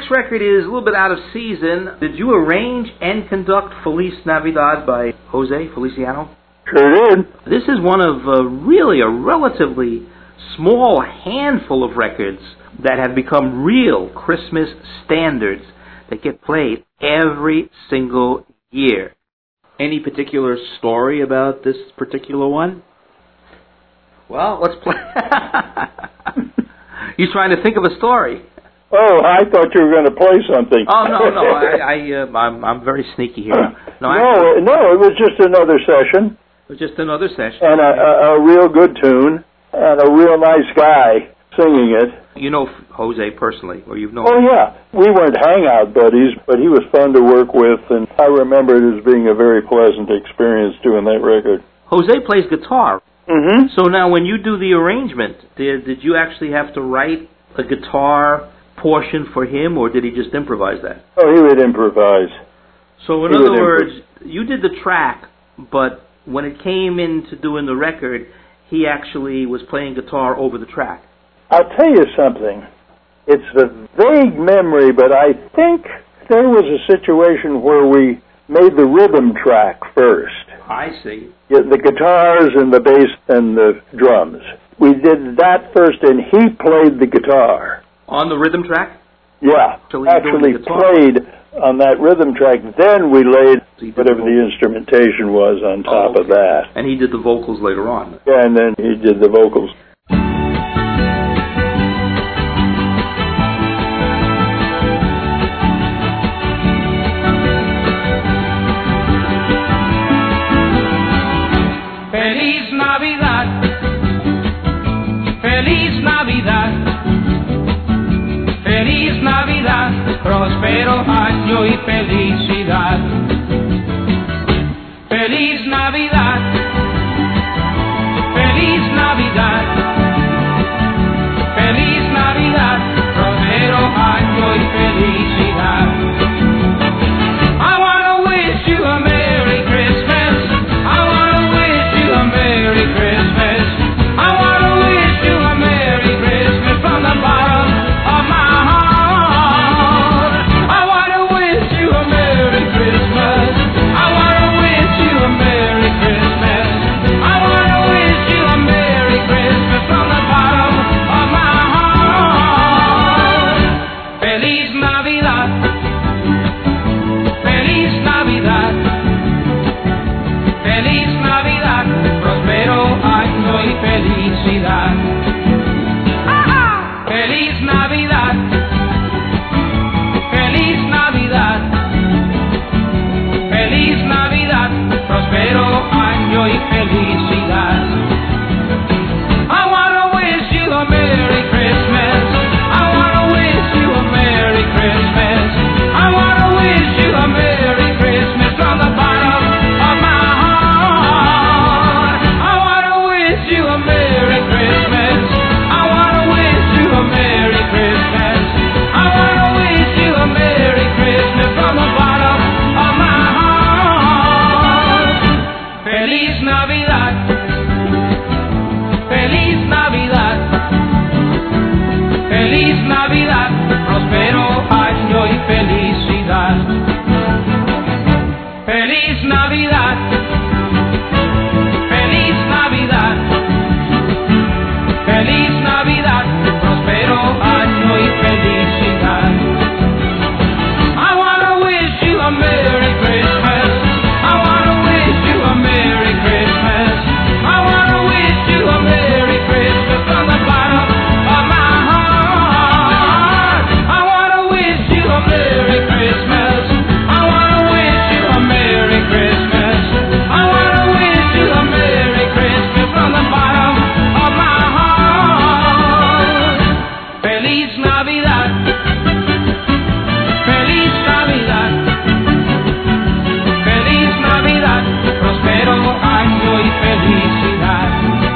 next record is a little bit out of season. Did you arrange and conduct Feliz Navidad by Jose Feliciano? Sure did. This is one of uh, really a relatively small handful of records that have become real Christmas standards that get played every single year. Any particular story about this particular one? Well, let's play. You're trying to think of a story. Oh, I thought you were going to play something. Oh no, no, I, I uh, I'm, I'm very sneaky here. No, no, I, no, it was just another session. It was just another session, and a, a, a real good tune, and a real nice guy singing it. You know Jose personally, or you've known? Oh yeah, we weren't hangout buddies, but he was fun to work with, and I remember it as being a very pleasant experience doing that record. Jose plays guitar. Mm-hmm. So now, when you do the arrangement, did did you actually have to write a guitar portion for him, or did he just improvise that? Oh, he would improvise. So in he other words, you did the track, but when it came into doing the record, he actually was playing guitar over the track. I'll tell you something. It's a vague memory, but I think there was a situation where we made the rhythm track first. I see. The guitars and the bass and the drums. We did that first, and he played the guitar. On the rhythm track? Yeah, so actually played on that rhythm track. Then we laid so whatever the, the instrumentation was on top oh, okay. of that. And he did the vocals later on. Yeah, and then he did the vocals. Feliz Navidad, Feliz Navidad, Feliz Navidad, próspero año y felicidad. Feliz Navidad, Feliz Navidad, Feliz Navidad, próspero año y felicidad. I wanna wish you a Merry Christmas. I wanna wish you a Merry Christmas. I wanna wish you a Merry Christmas from the bottom of my heart. I wanna wish you a Merry Christmas. I wanna wish you a Merry Christmas. I wanna wish you a Merry Christmas from the bottom of my heart. Feliz Navidad. Feliz Navidad. Feliz Navidad, próspero año y felicidad. ¡Ajá! Feliz Navidad, Feliz Navidad, Feliz Navidad, próspero año y felicidad. I wanna wish you a Merry Christmas. I wanna wish you a Merry Christmas. I wanna wish you a Merry Christmas from the bottom of my heart. I wanna wish you a Merry Christmas. I wanna wish you a Merry Christmas. I wanna wish you a Merry Christmas from the bottom of my heart. Feliz Navidad. Feliz Navidad. Feliz Navidad. Próspero año y felicidad. Feliz Navidad. Feliz Navidad. Feliz Navidad. Próspero año y felicidad. I wanna wish you a Merry Christmas. I wanna wish you a Merry Christmas. I wanna wish you a Merry Christmas from the bottom of my heart. I wanna wish you a Merry Christmas. I wanna wish you a Merry Christmas. I wanna wish you a Merry Christmas from the bottom of my heart. Feliz Navidad. Feliz Navidad. Feliz Navidad. Próspero año y felicidad.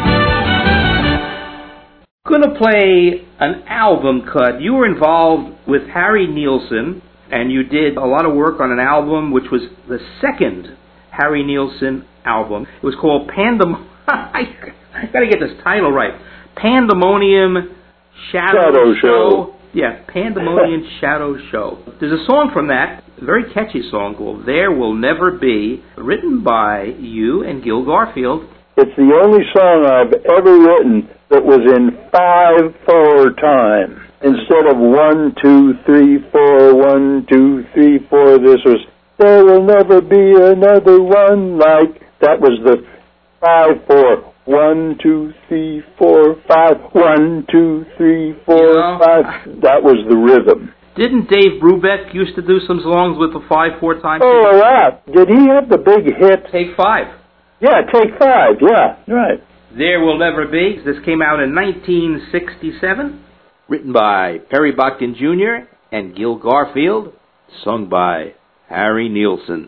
Gonna play an album cut. You were involved with Harry Nilsson, and you did a lot of work on an album which was the second Harry Nilsson album. It was called Pandem... I gotta get this title right. Pandemonium Shadow, Shadow Show. Show. Yeah, Pandemonium Shadow Show. There's a song from that, a very catchy song called There Will Never Be, written by you and Gil Garfield. It's the only song I've ever written that was in five four time. Instead of one, two, three, four, one, two, three, four, this was There Will Never Be Another One Like. That was the five four. One, two, three, four, five. One, two, three, four, you know, five. That was the rhythm. Didn't Dave Brubeck used to do some songs with the five four time? Oh, a lot. Did he have the big hit? Take Five. Yeah, Take Five. Yeah, right. There Will Never Be. This came out in nineteen sixty-seven. Written by Perry Botkin Junior and Gil Garfield. Sung by Harry Nilsson.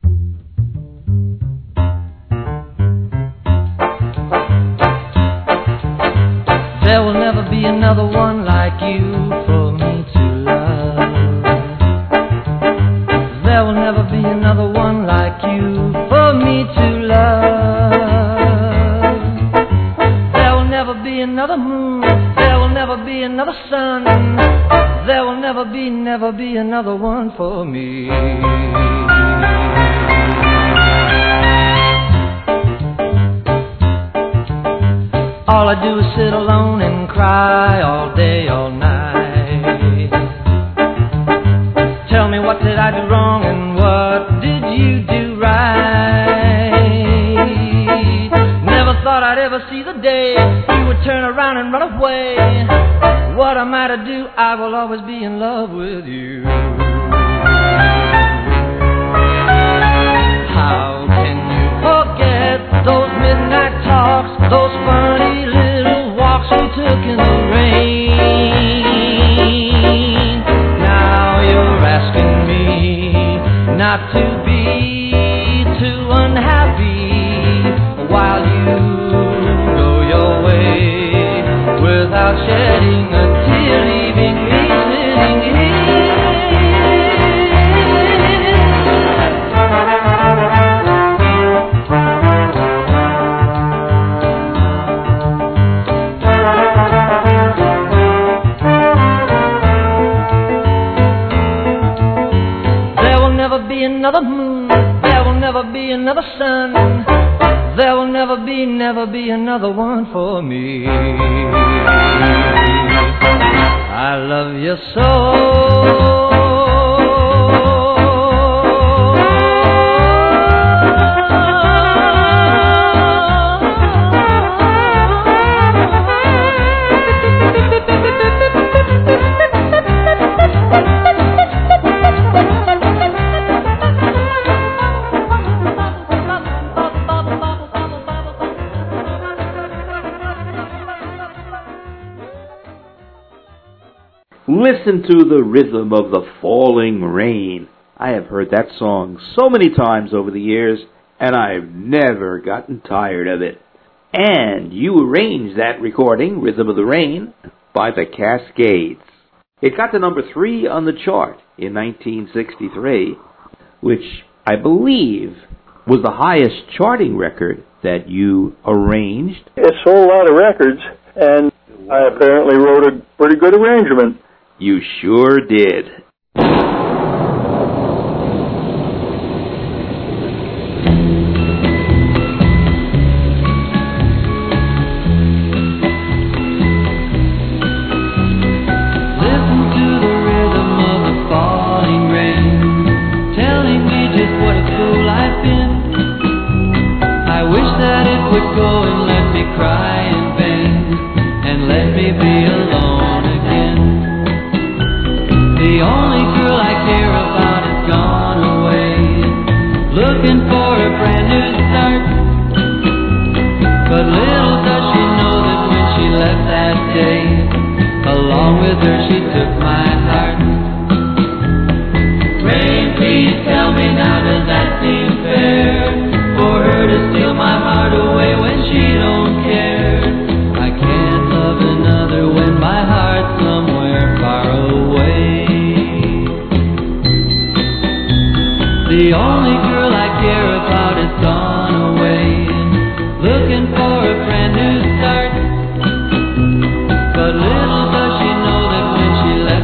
There will never be another one like you for me to love. There will never be another one like you for me to love. There will never be another moon. There will never be another sun. There will never be, never be another one for me. All I do is sit alone and cry all day, all night. Tell me, what did I do wrong and what did you do right? Never thought I'd ever see the day you would turn around and run away. What am I to do? I will always be in love with you. How can you forget those midnight talks, those funny little walks we took in the rain? Now you're asking me not to be too unhappy while you go your way without shedding a tear, leaving me sitting here. Another moon, there will never be another sun. There will never be, never be another one for me. I love you so. Listen to the rhythm of the falling rain. I have heard that song so many times over the years, and I've never gotten tired of it. And you arranged that recording, Rhythm of the Rain, by the Cascades. It got to number three on the chart in nineteen sixty-three, which I believe was the highest charting record that you arranged. It sold a lot of records, and I apparently wrote a pretty good arrangement. You sure did. But little does she know that when she left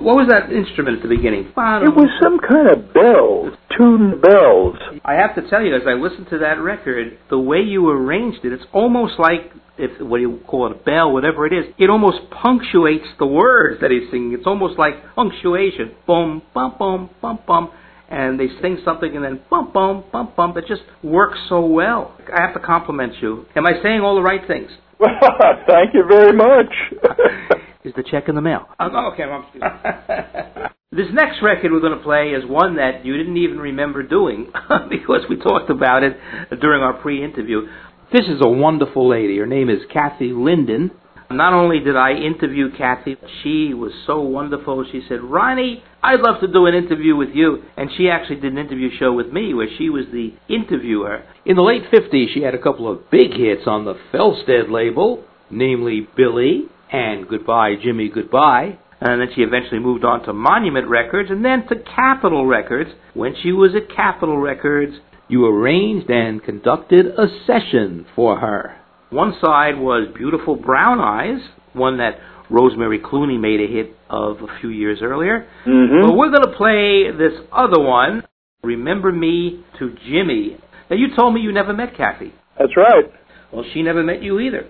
What was that instrument at the beginning? It was some kind of bells, tuned bells. I have to tell you, as I listened to that record, the way you arranged it, it's almost like, if what do you call it, a bell, whatever it is, it almost punctuates the words that he's singing. It's almost like punctuation. Boom, bum, bum, bum, bum. And they sing something and then bum, bum, bum, bum. It just works so well. I have to compliment you. Am I saying all the right things? Well, thank you very much. Is the check in the mail? Oh, okay, I'm This next record we're going to play is one that you didn't even remember doing because we talked about it during our pre-interview. This is a wonderful lady. Her name is Kathy Linden. Not only did I interview Kathy, she was so wonderful. She said, Ronnie, I'd love to do an interview with you. And she actually did an interview show with me where she was the interviewer. In the late fifties, she had a couple of big hits on the Felstead label, namely Billy and Goodbye, Jimmy, Goodbye. And then she eventually moved on to Monument Records and then to Capitol Records. When she was at Capitol Records, you arranged and conducted a session for her. One side was Beautiful Brown Eyes, one that Rosemary Clooney made a hit of a few years earlier. Mm-hmm. But we're going to play this other one, Remember Me to Jimmy. Now, you told me you never met Kathy. That's right. Well, she never met you either.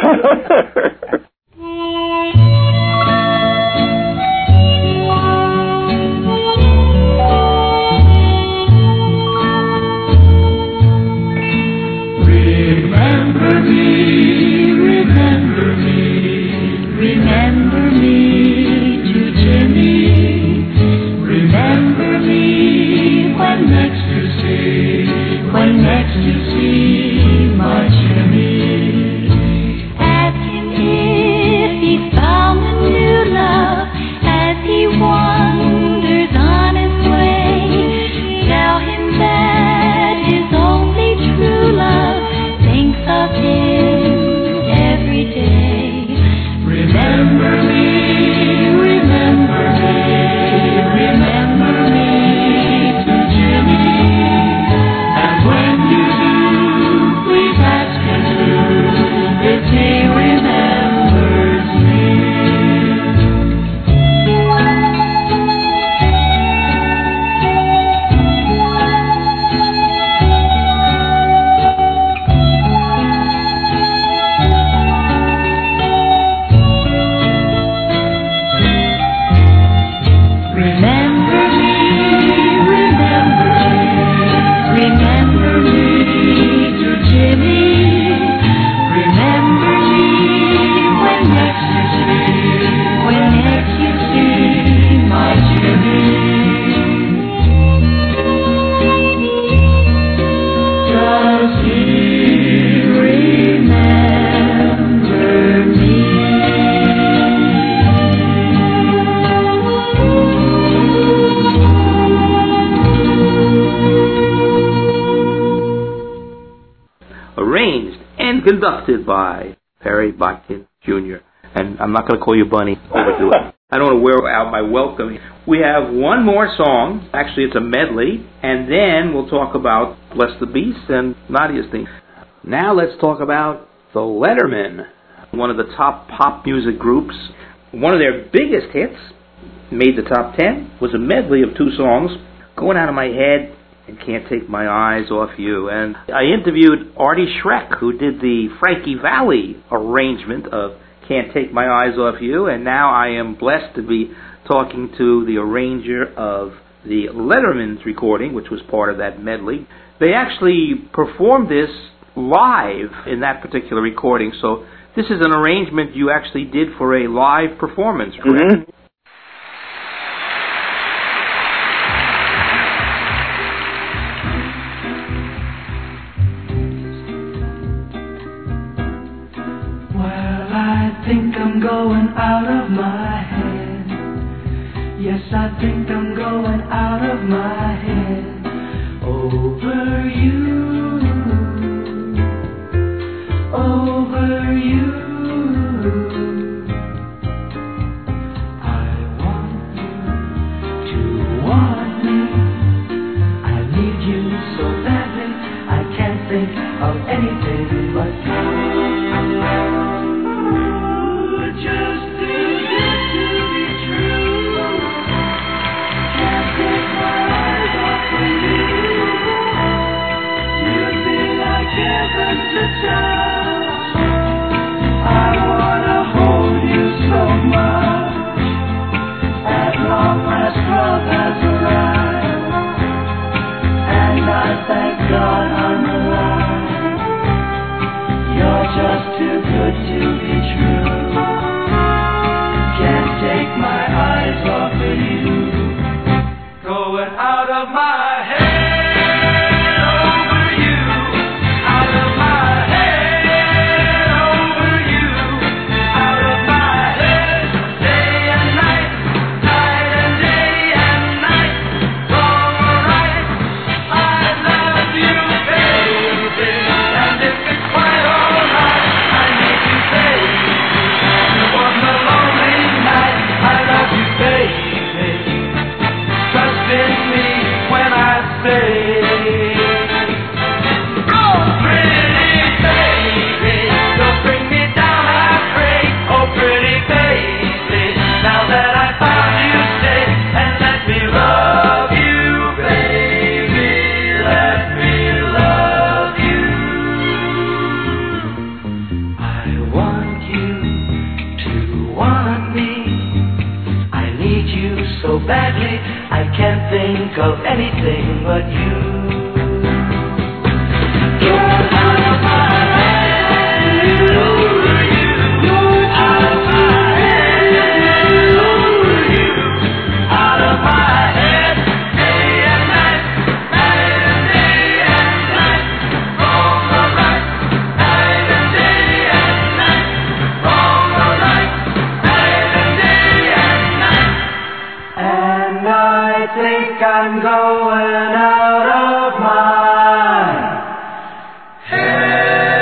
Remember me, remember me, remember me to Jimmy. Remember me when next you see, when next you see my Jimmy. Ask him if he found a new love as he wanders on his way. Tell him that his only true love thinks of him every day. Remember me, remember me, remember me to Jimmy. And when you do, please ask him to, if he remembers me. Remember me, remember me, remember me to Jimmy. Remember me when next you see, when next you see my Jimmy. Does he remember me? Arranged and conducted by Perry Botkin Junior And I'm not going to call you Bunny. Overdo it. I don't want to wear out my welcome. We have one more song. Actually, it's a medley. And then we'll talk about Bless the Beast and Nadia's theme. Now let's talk about the Lettermen, one of the top pop music groups. One of their biggest hits, made the top ten, was a medley of two songs, Going Out of My Head and Can't Take My Eyes Off You. And I interviewed Artie Schreck, who did the Frankie Valli arrangement of Can't Take My Eyes Off You, and now I am blessed to be talking to the arranger of the Letterman's recording, which was part of that medley. They actually performed this live in that particular recording, so this is an arrangement you actually did for a live performance, correct? Mm-hmm. I think I'm going out of my head. Yes, I think I'm going out of my head. Over you, over you. I want you to want me. I need you so badly. I can't think of anything but you. Just too good to be true. just too good to be true. Can't take my eyes off of you. Going out of my head over you. Out of my head over you. Out of my head day and night. Night and day and night. Wrong or right, I love you, baby. And if it's quite alright, I need you, baby. And on the lonely night, I love you, baby. Trust in me when I say, oh, pretty baby, don't bring me down, I pray. Oh, pretty baby, now that I found you, stay and let me love you, baby. Let me love you. I want you to want me. I need you so badly, I can't think of anything but you. You're out of my head, over you. You're out of my head, over you. Out of my head, day and night, night and day and night. Wrong or right, night and day and night. Wrong or right, night and day and night. And I think I'm going out of my head.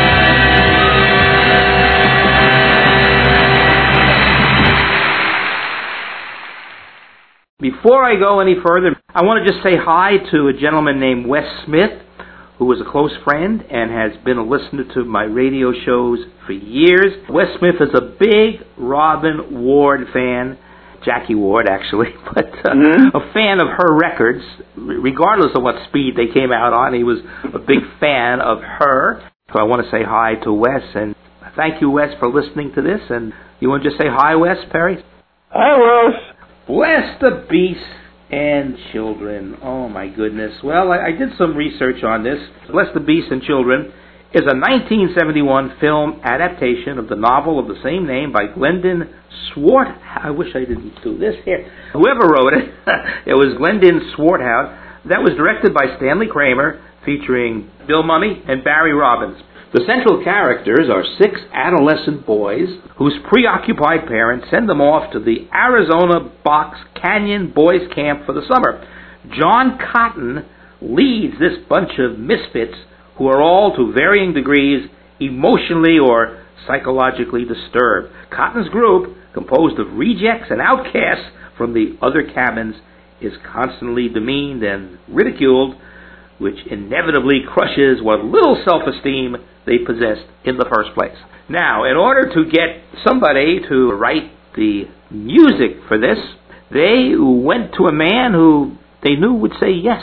Before I go any further, I want to just say hi to a gentleman named Wes Smith, who is a close friend and has been a listener to my radio shows for years. Wes Smith is a big Robin Ward fan, Jackie Ward actually, but uh, Mm-hmm. a fan of her records, regardless of what speed they came out on. He was a big fan of her. So I want to say hi to Wes, and thank you, Wes, for listening to this. And you want to just say hi, Wes, Perry? Hi, Wes. Bless the Beast and Children. Oh, my goodness. Well, I, I did some research on this. Bless the Beast and Children is a nineteen seventy-one film adaptation of the novel of the same name by Glendon Swart. I wish I didn't do this here. Whoever wrote it, it was Glendon Swarthout. That was directed by Stanley Kramer, featuring Bill Mumy and Barry Robbins. The central characters are six adolescent boys whose preoccupied parents send them off to the Arizona Box Canyon Boys Camp for the summer. John Cotton leads this bunch of misfits who are all to varying degrees emotionally or psychologically disturbed. Cotton's group, composed of rejects and outcasts from the other cabins, is constantly demeaned and ridiculed, which inevitably crushes what little self-esteem they possessed in the first place. Now, in order to get somebody to write the music for this, they went to a man who they knew would say yes.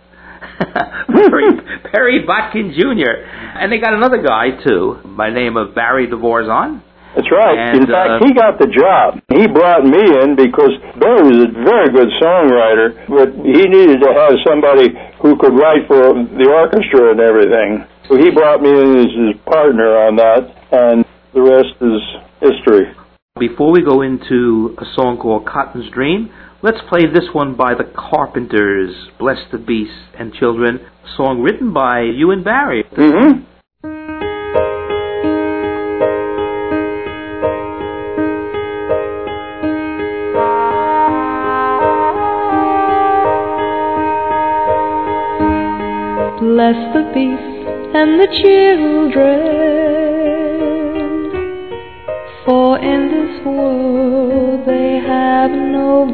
Perry, Perry Botkin Junior And they got another guy, too, by the name of Barry DeVorzon. That's right. And, in fact, uh, he got the job. He brought me in because Barry was a very good songwriter, but he needed to have somebody who could write for the orchestra and everything. So he brought me in as his partner on that, and the rest is history. Before we go into a song called Cotton's Dream, let's play this one by the Carpenters, Bless the Beast and Children, a song written by you and Barry. Mm-hmm. Bless the beast and the children, for in this world they have no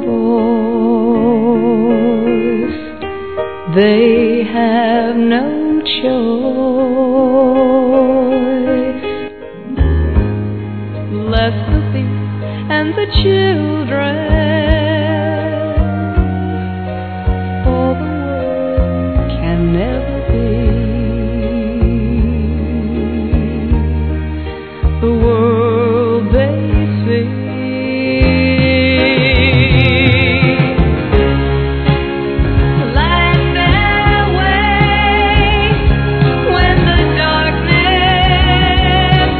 voice, they have no choice. Bless the beast and the children, for the world can never the world they see. Light their way when the darkness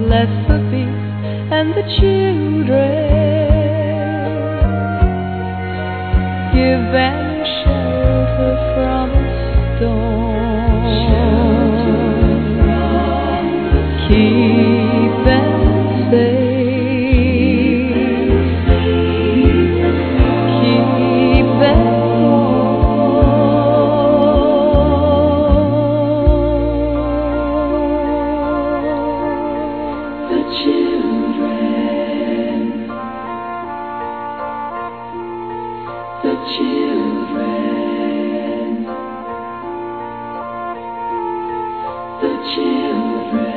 bless the beast and the children. Give them shelter from a storm. Keep them safe. Keep them warm. The children. The children. The children.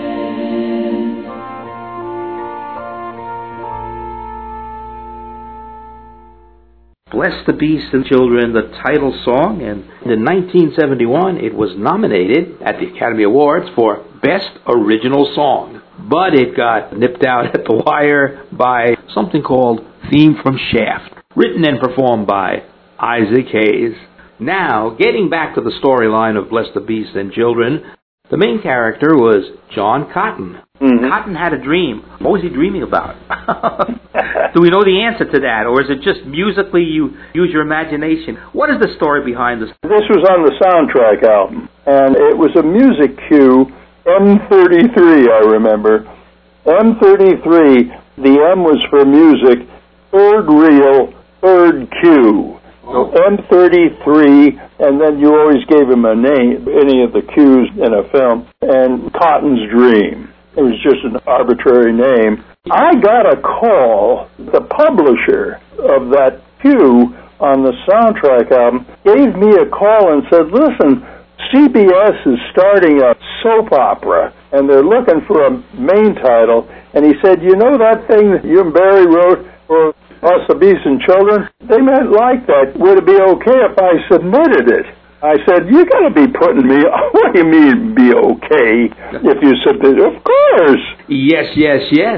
Bless the Beast and Children, the title song, and in nineteen seventy-one it was nominated at the Academy Awards for Best Original Song. But it got nipped out at the wire by something called Theme from Shaft, written and performed by Isaac Hayes. Now, getting back to the storyline of Bless the Beast and Children, the main character was John Cotton. Mm-hmm. Cotton had a dream. What was he dreaming about? Do we know the answer to that, or is it just musically you use your imagination? What is the story behind this? This was on the soundtrack album, and it was a music cue, M thirty-three, I remember. M thirty-three, the M was for music, third reel, third cue. So M thirty-three, and then you always gave him a name, any of the cues in a film, and Cotton's Dream. It was just an arbitrary name. I got a call. The publisher of that cue on the soundtrack album gave me a call and said, listen, C B S is starting a soap opera, and they're looking for a main title. And he said, you know that thing that you and Barry wrote for Bless the Beast and Children? They might like that. Would it be okay if I submitted it? I said, you got to be putting me, what do you mean be okay if you submit it? Of course. Yes, yes, yes.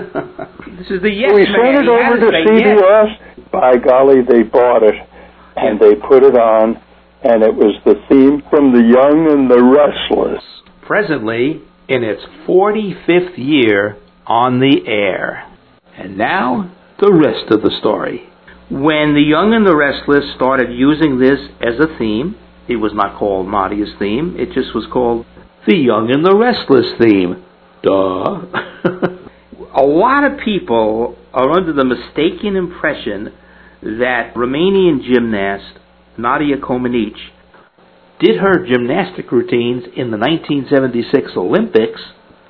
This is the yes we man. sent it over to C B S. Yes. By golly, they bought it, and they put it on, and it was the theme from The Young and the Restless. Presently, in its forty-fifth year on the air. And now, the rest of the story. When The Young and the Restless started using this as a theme, it was not called Nadia's theme, it just was called The Young and the Restless theme. Duh. A lot of people are under the mistaken impression that Romanian gymnast Nadia Comaneci did her gymnastic routines in the nineteen seventy-six Olympics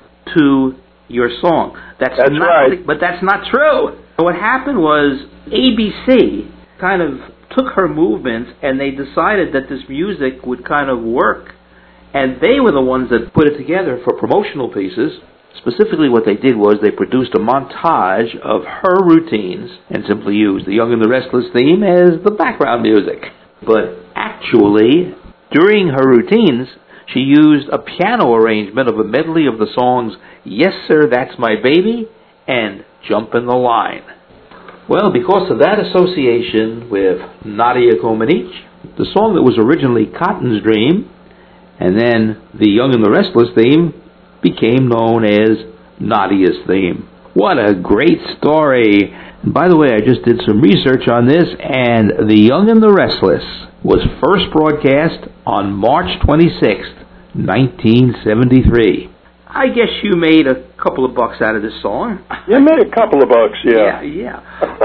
to your song. That's, that's not, right. But that's not true. What happened was A B C kind of took her movements and they decided that this music would kind of work. And they were the ones that put it together for promotional pieces. Specifically what they did was they produced a montage of her routines and simply used The Young and the Restless theme as the background music. But actually, during her routines, she used a piano arrangement of a medley of the songs Yes Sir, That's My Baby and Jump in the Line. Well, because of that association with Nadia Comaneci, the song that was originally Cotton's Dream, and then The Young and the Restless theme, became known as Nadia's theme. What a great story! And by the way, I just did some research on this, and The Young and the Restless was first broadcast on March twenty-sixth, nineteen seventy-three. I guess you made a couple of bucks out of this song. You made a couple of bucks, yeah. Yeah, yeah.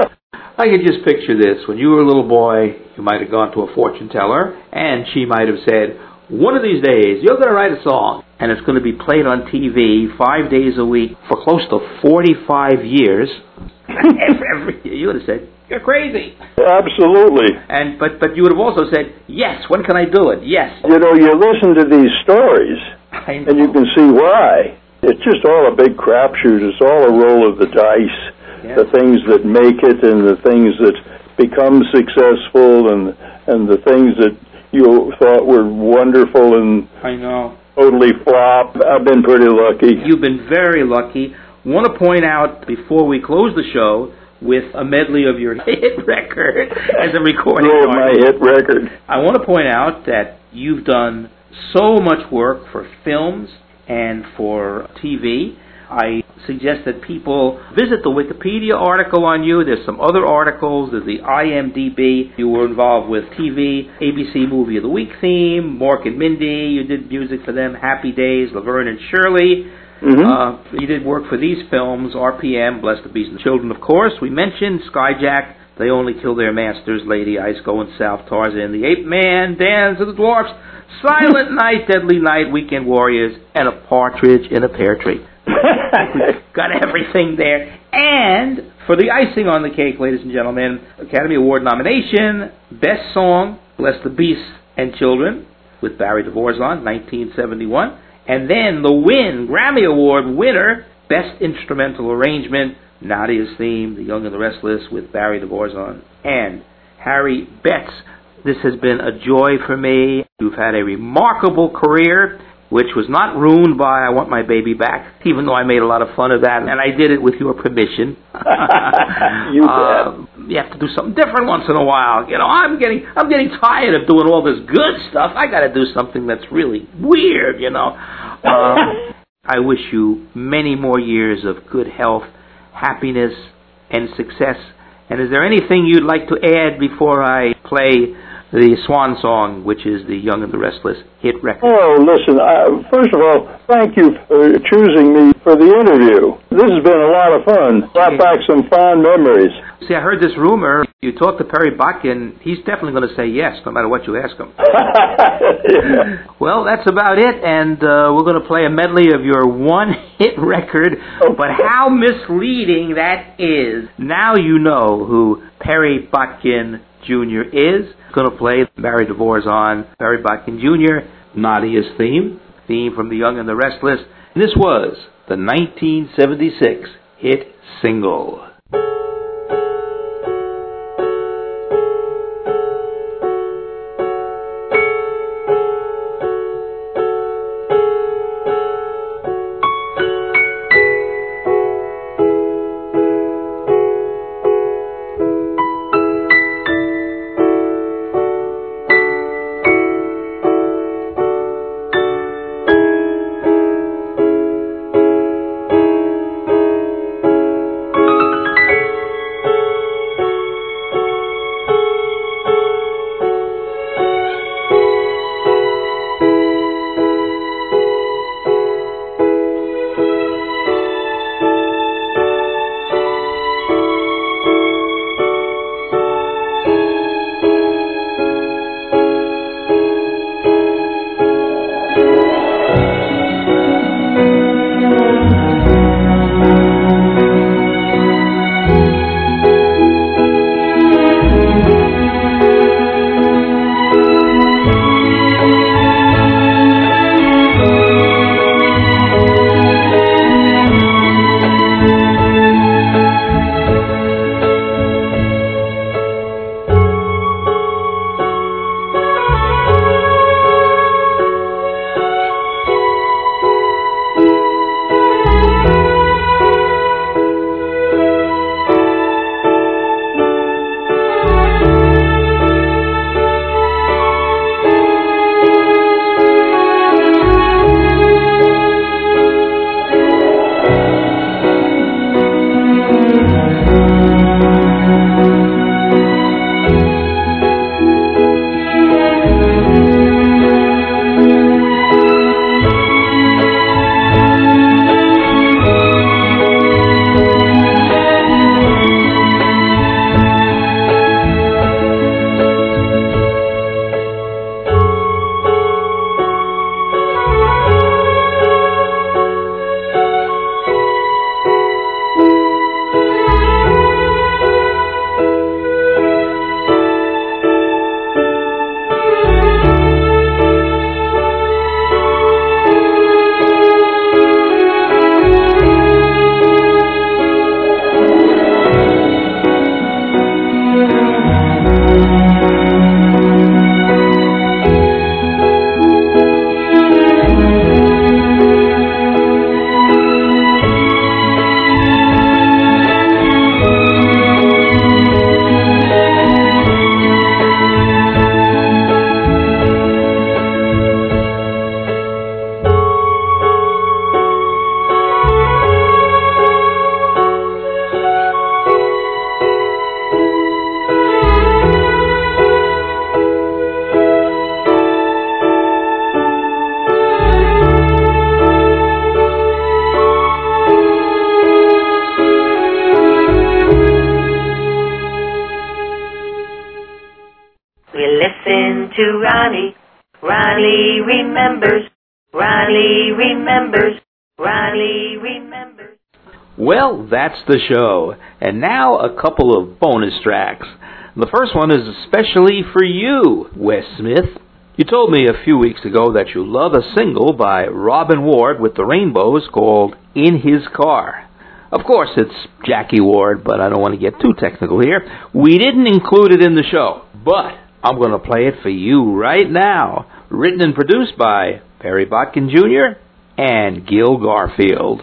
I could just picture this. When you were a little boy, you might have gone to a fortune teller, and she might have said, one of these days, you're going to write a song, and it's going to be played on T V five days a week for close to forty-five years. Every year, you would have said, you're crazy. Absolutely. And but but you would have also said, yes, when can I do it? Yes. You know, you listen to these stories, and you can see why. It's just all a big crapshoot. It's all a roll of the dice. Yeah. The things that make it and the things that become successful and and the things that you thought were wonderful and I know. totally flop. I've been pretty lucky. You've been very lucky. Want to point out, before we close the show, with a medley of your hit record as a recording oh, artist. my hit record. I want to point out that you've done so much work for films and for T V. I suggest that people visit the Wikipedia article on you. There's some other articles. There's the I M D B. You were involved with T V, A B C Movie of the Week theme, Mork and Mindy. You did music for them, Happy Days, Laverne and Shirley. Mm-hmm. Uh, you did work for these films, R P M, Bless the Beast and the Children, of course. We mentioned Skyjack, They Only Kill Their Masters, Lady Ice, Going South, Tarzan, The Ape Man, Dance of the Dwarfs, Silent Night, Deadly Night, Weekend Warriors, and A Partridge in a Pear Tree. Got everything there. And for the icing on the cake, ladies and gentlemen, Academy Award nomination, Best Song, Bless the Beast and Children, with Barry Dvorak, nineteen seventy-one. And then the win, Grammy Award winner, Best Instrumental Arrangement, Nadia's Theme, The Young and the Restless, with Barry Dvorak and Harry Betts. This has been a joy for me. You've had a remarkable career, which was not ruined by I Want My Baby Back, even though I made a lot of fun of that, and I did it with your permission. You uh, you have to do something different once in a while. You know, I'm getting I'm getting tired of doing all this good stuff. I got to do something that's really weird, you know. Um, I wish you many more years of good health, happiness, and success. And is there anything you'd like to add before I play the swan song, which is the Young and the Restless hit record? Oh, listen, I, first of all, thank you for choosing me for the interview. This has been a lot of fun. Brought back some fond memories. See, I heard this rumor. You talked to Perry Botkin. He's definitely going to say yes, no matter what you ask him. Yeah. Well, that's about it, and uh, we're going to play a medley of your one-hit record, oh. But how misleading that is. Now you know who Perry Botkin Junior is. Going to play Barry Dvorak, Perry Botkin Junior, Nadia's Theme, theme from The Young and the Restless. This was the nineteen seventy-six hit single. to Ronnie. Ronnie remembers. Ronnie remembers. Ronnie remembers. Well, that's the show. And now a couple of bonus tracks. The first one is especially for you, Wes Smith. You told me a few weeks ago that you love a single by Robin Ward with the Rainbows called In His Car. Of course, it's Jackie Ward, but I don't want to get too technical here. We didn't include it in the show, but I'm going to play it for you right now. Written and produced by Perry Botkin Junior and Gil Garfield.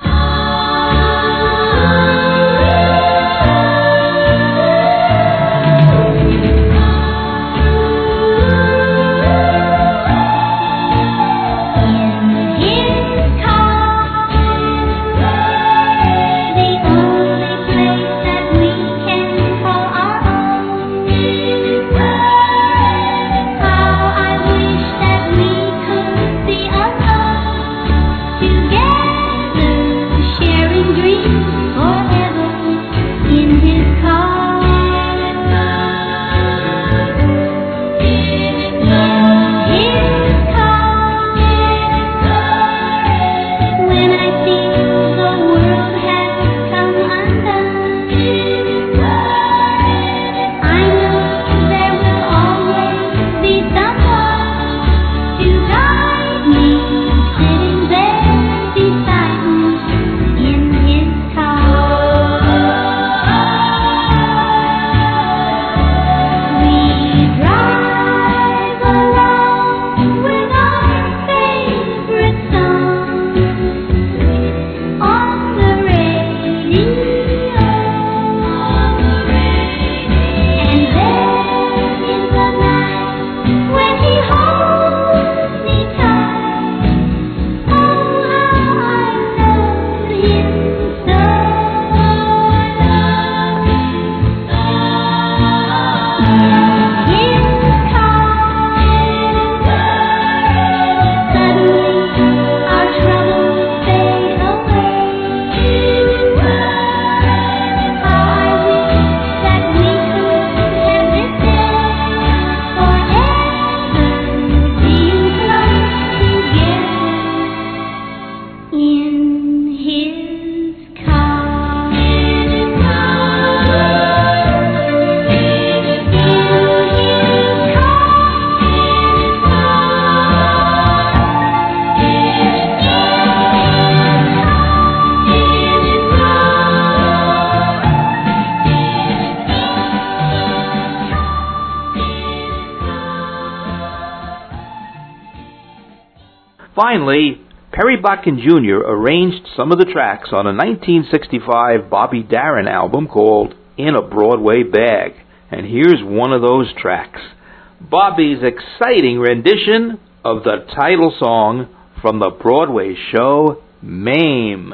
Finally, Perry Botkin Junior arranged some of the tracks on a nineteen sixty-five Bobby Darin album called In a Broadway Bag. And here's one of those tracks, Bobby's exciting rendition of the title song from the Broadway show Mame.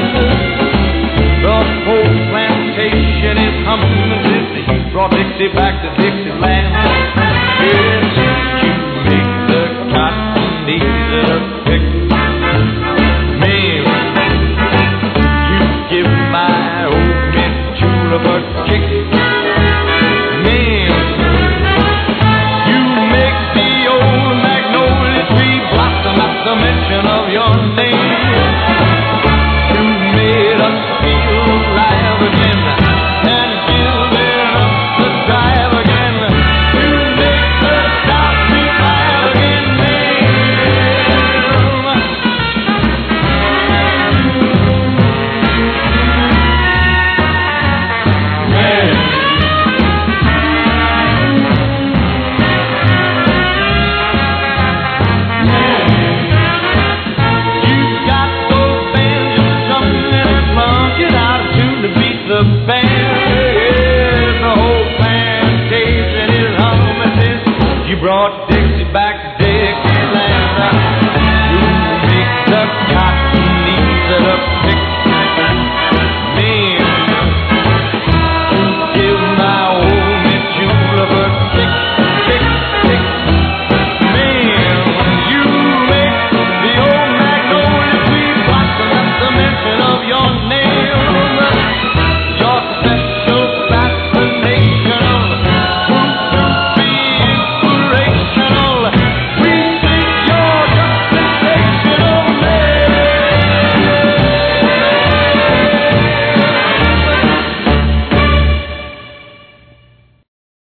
Dixie back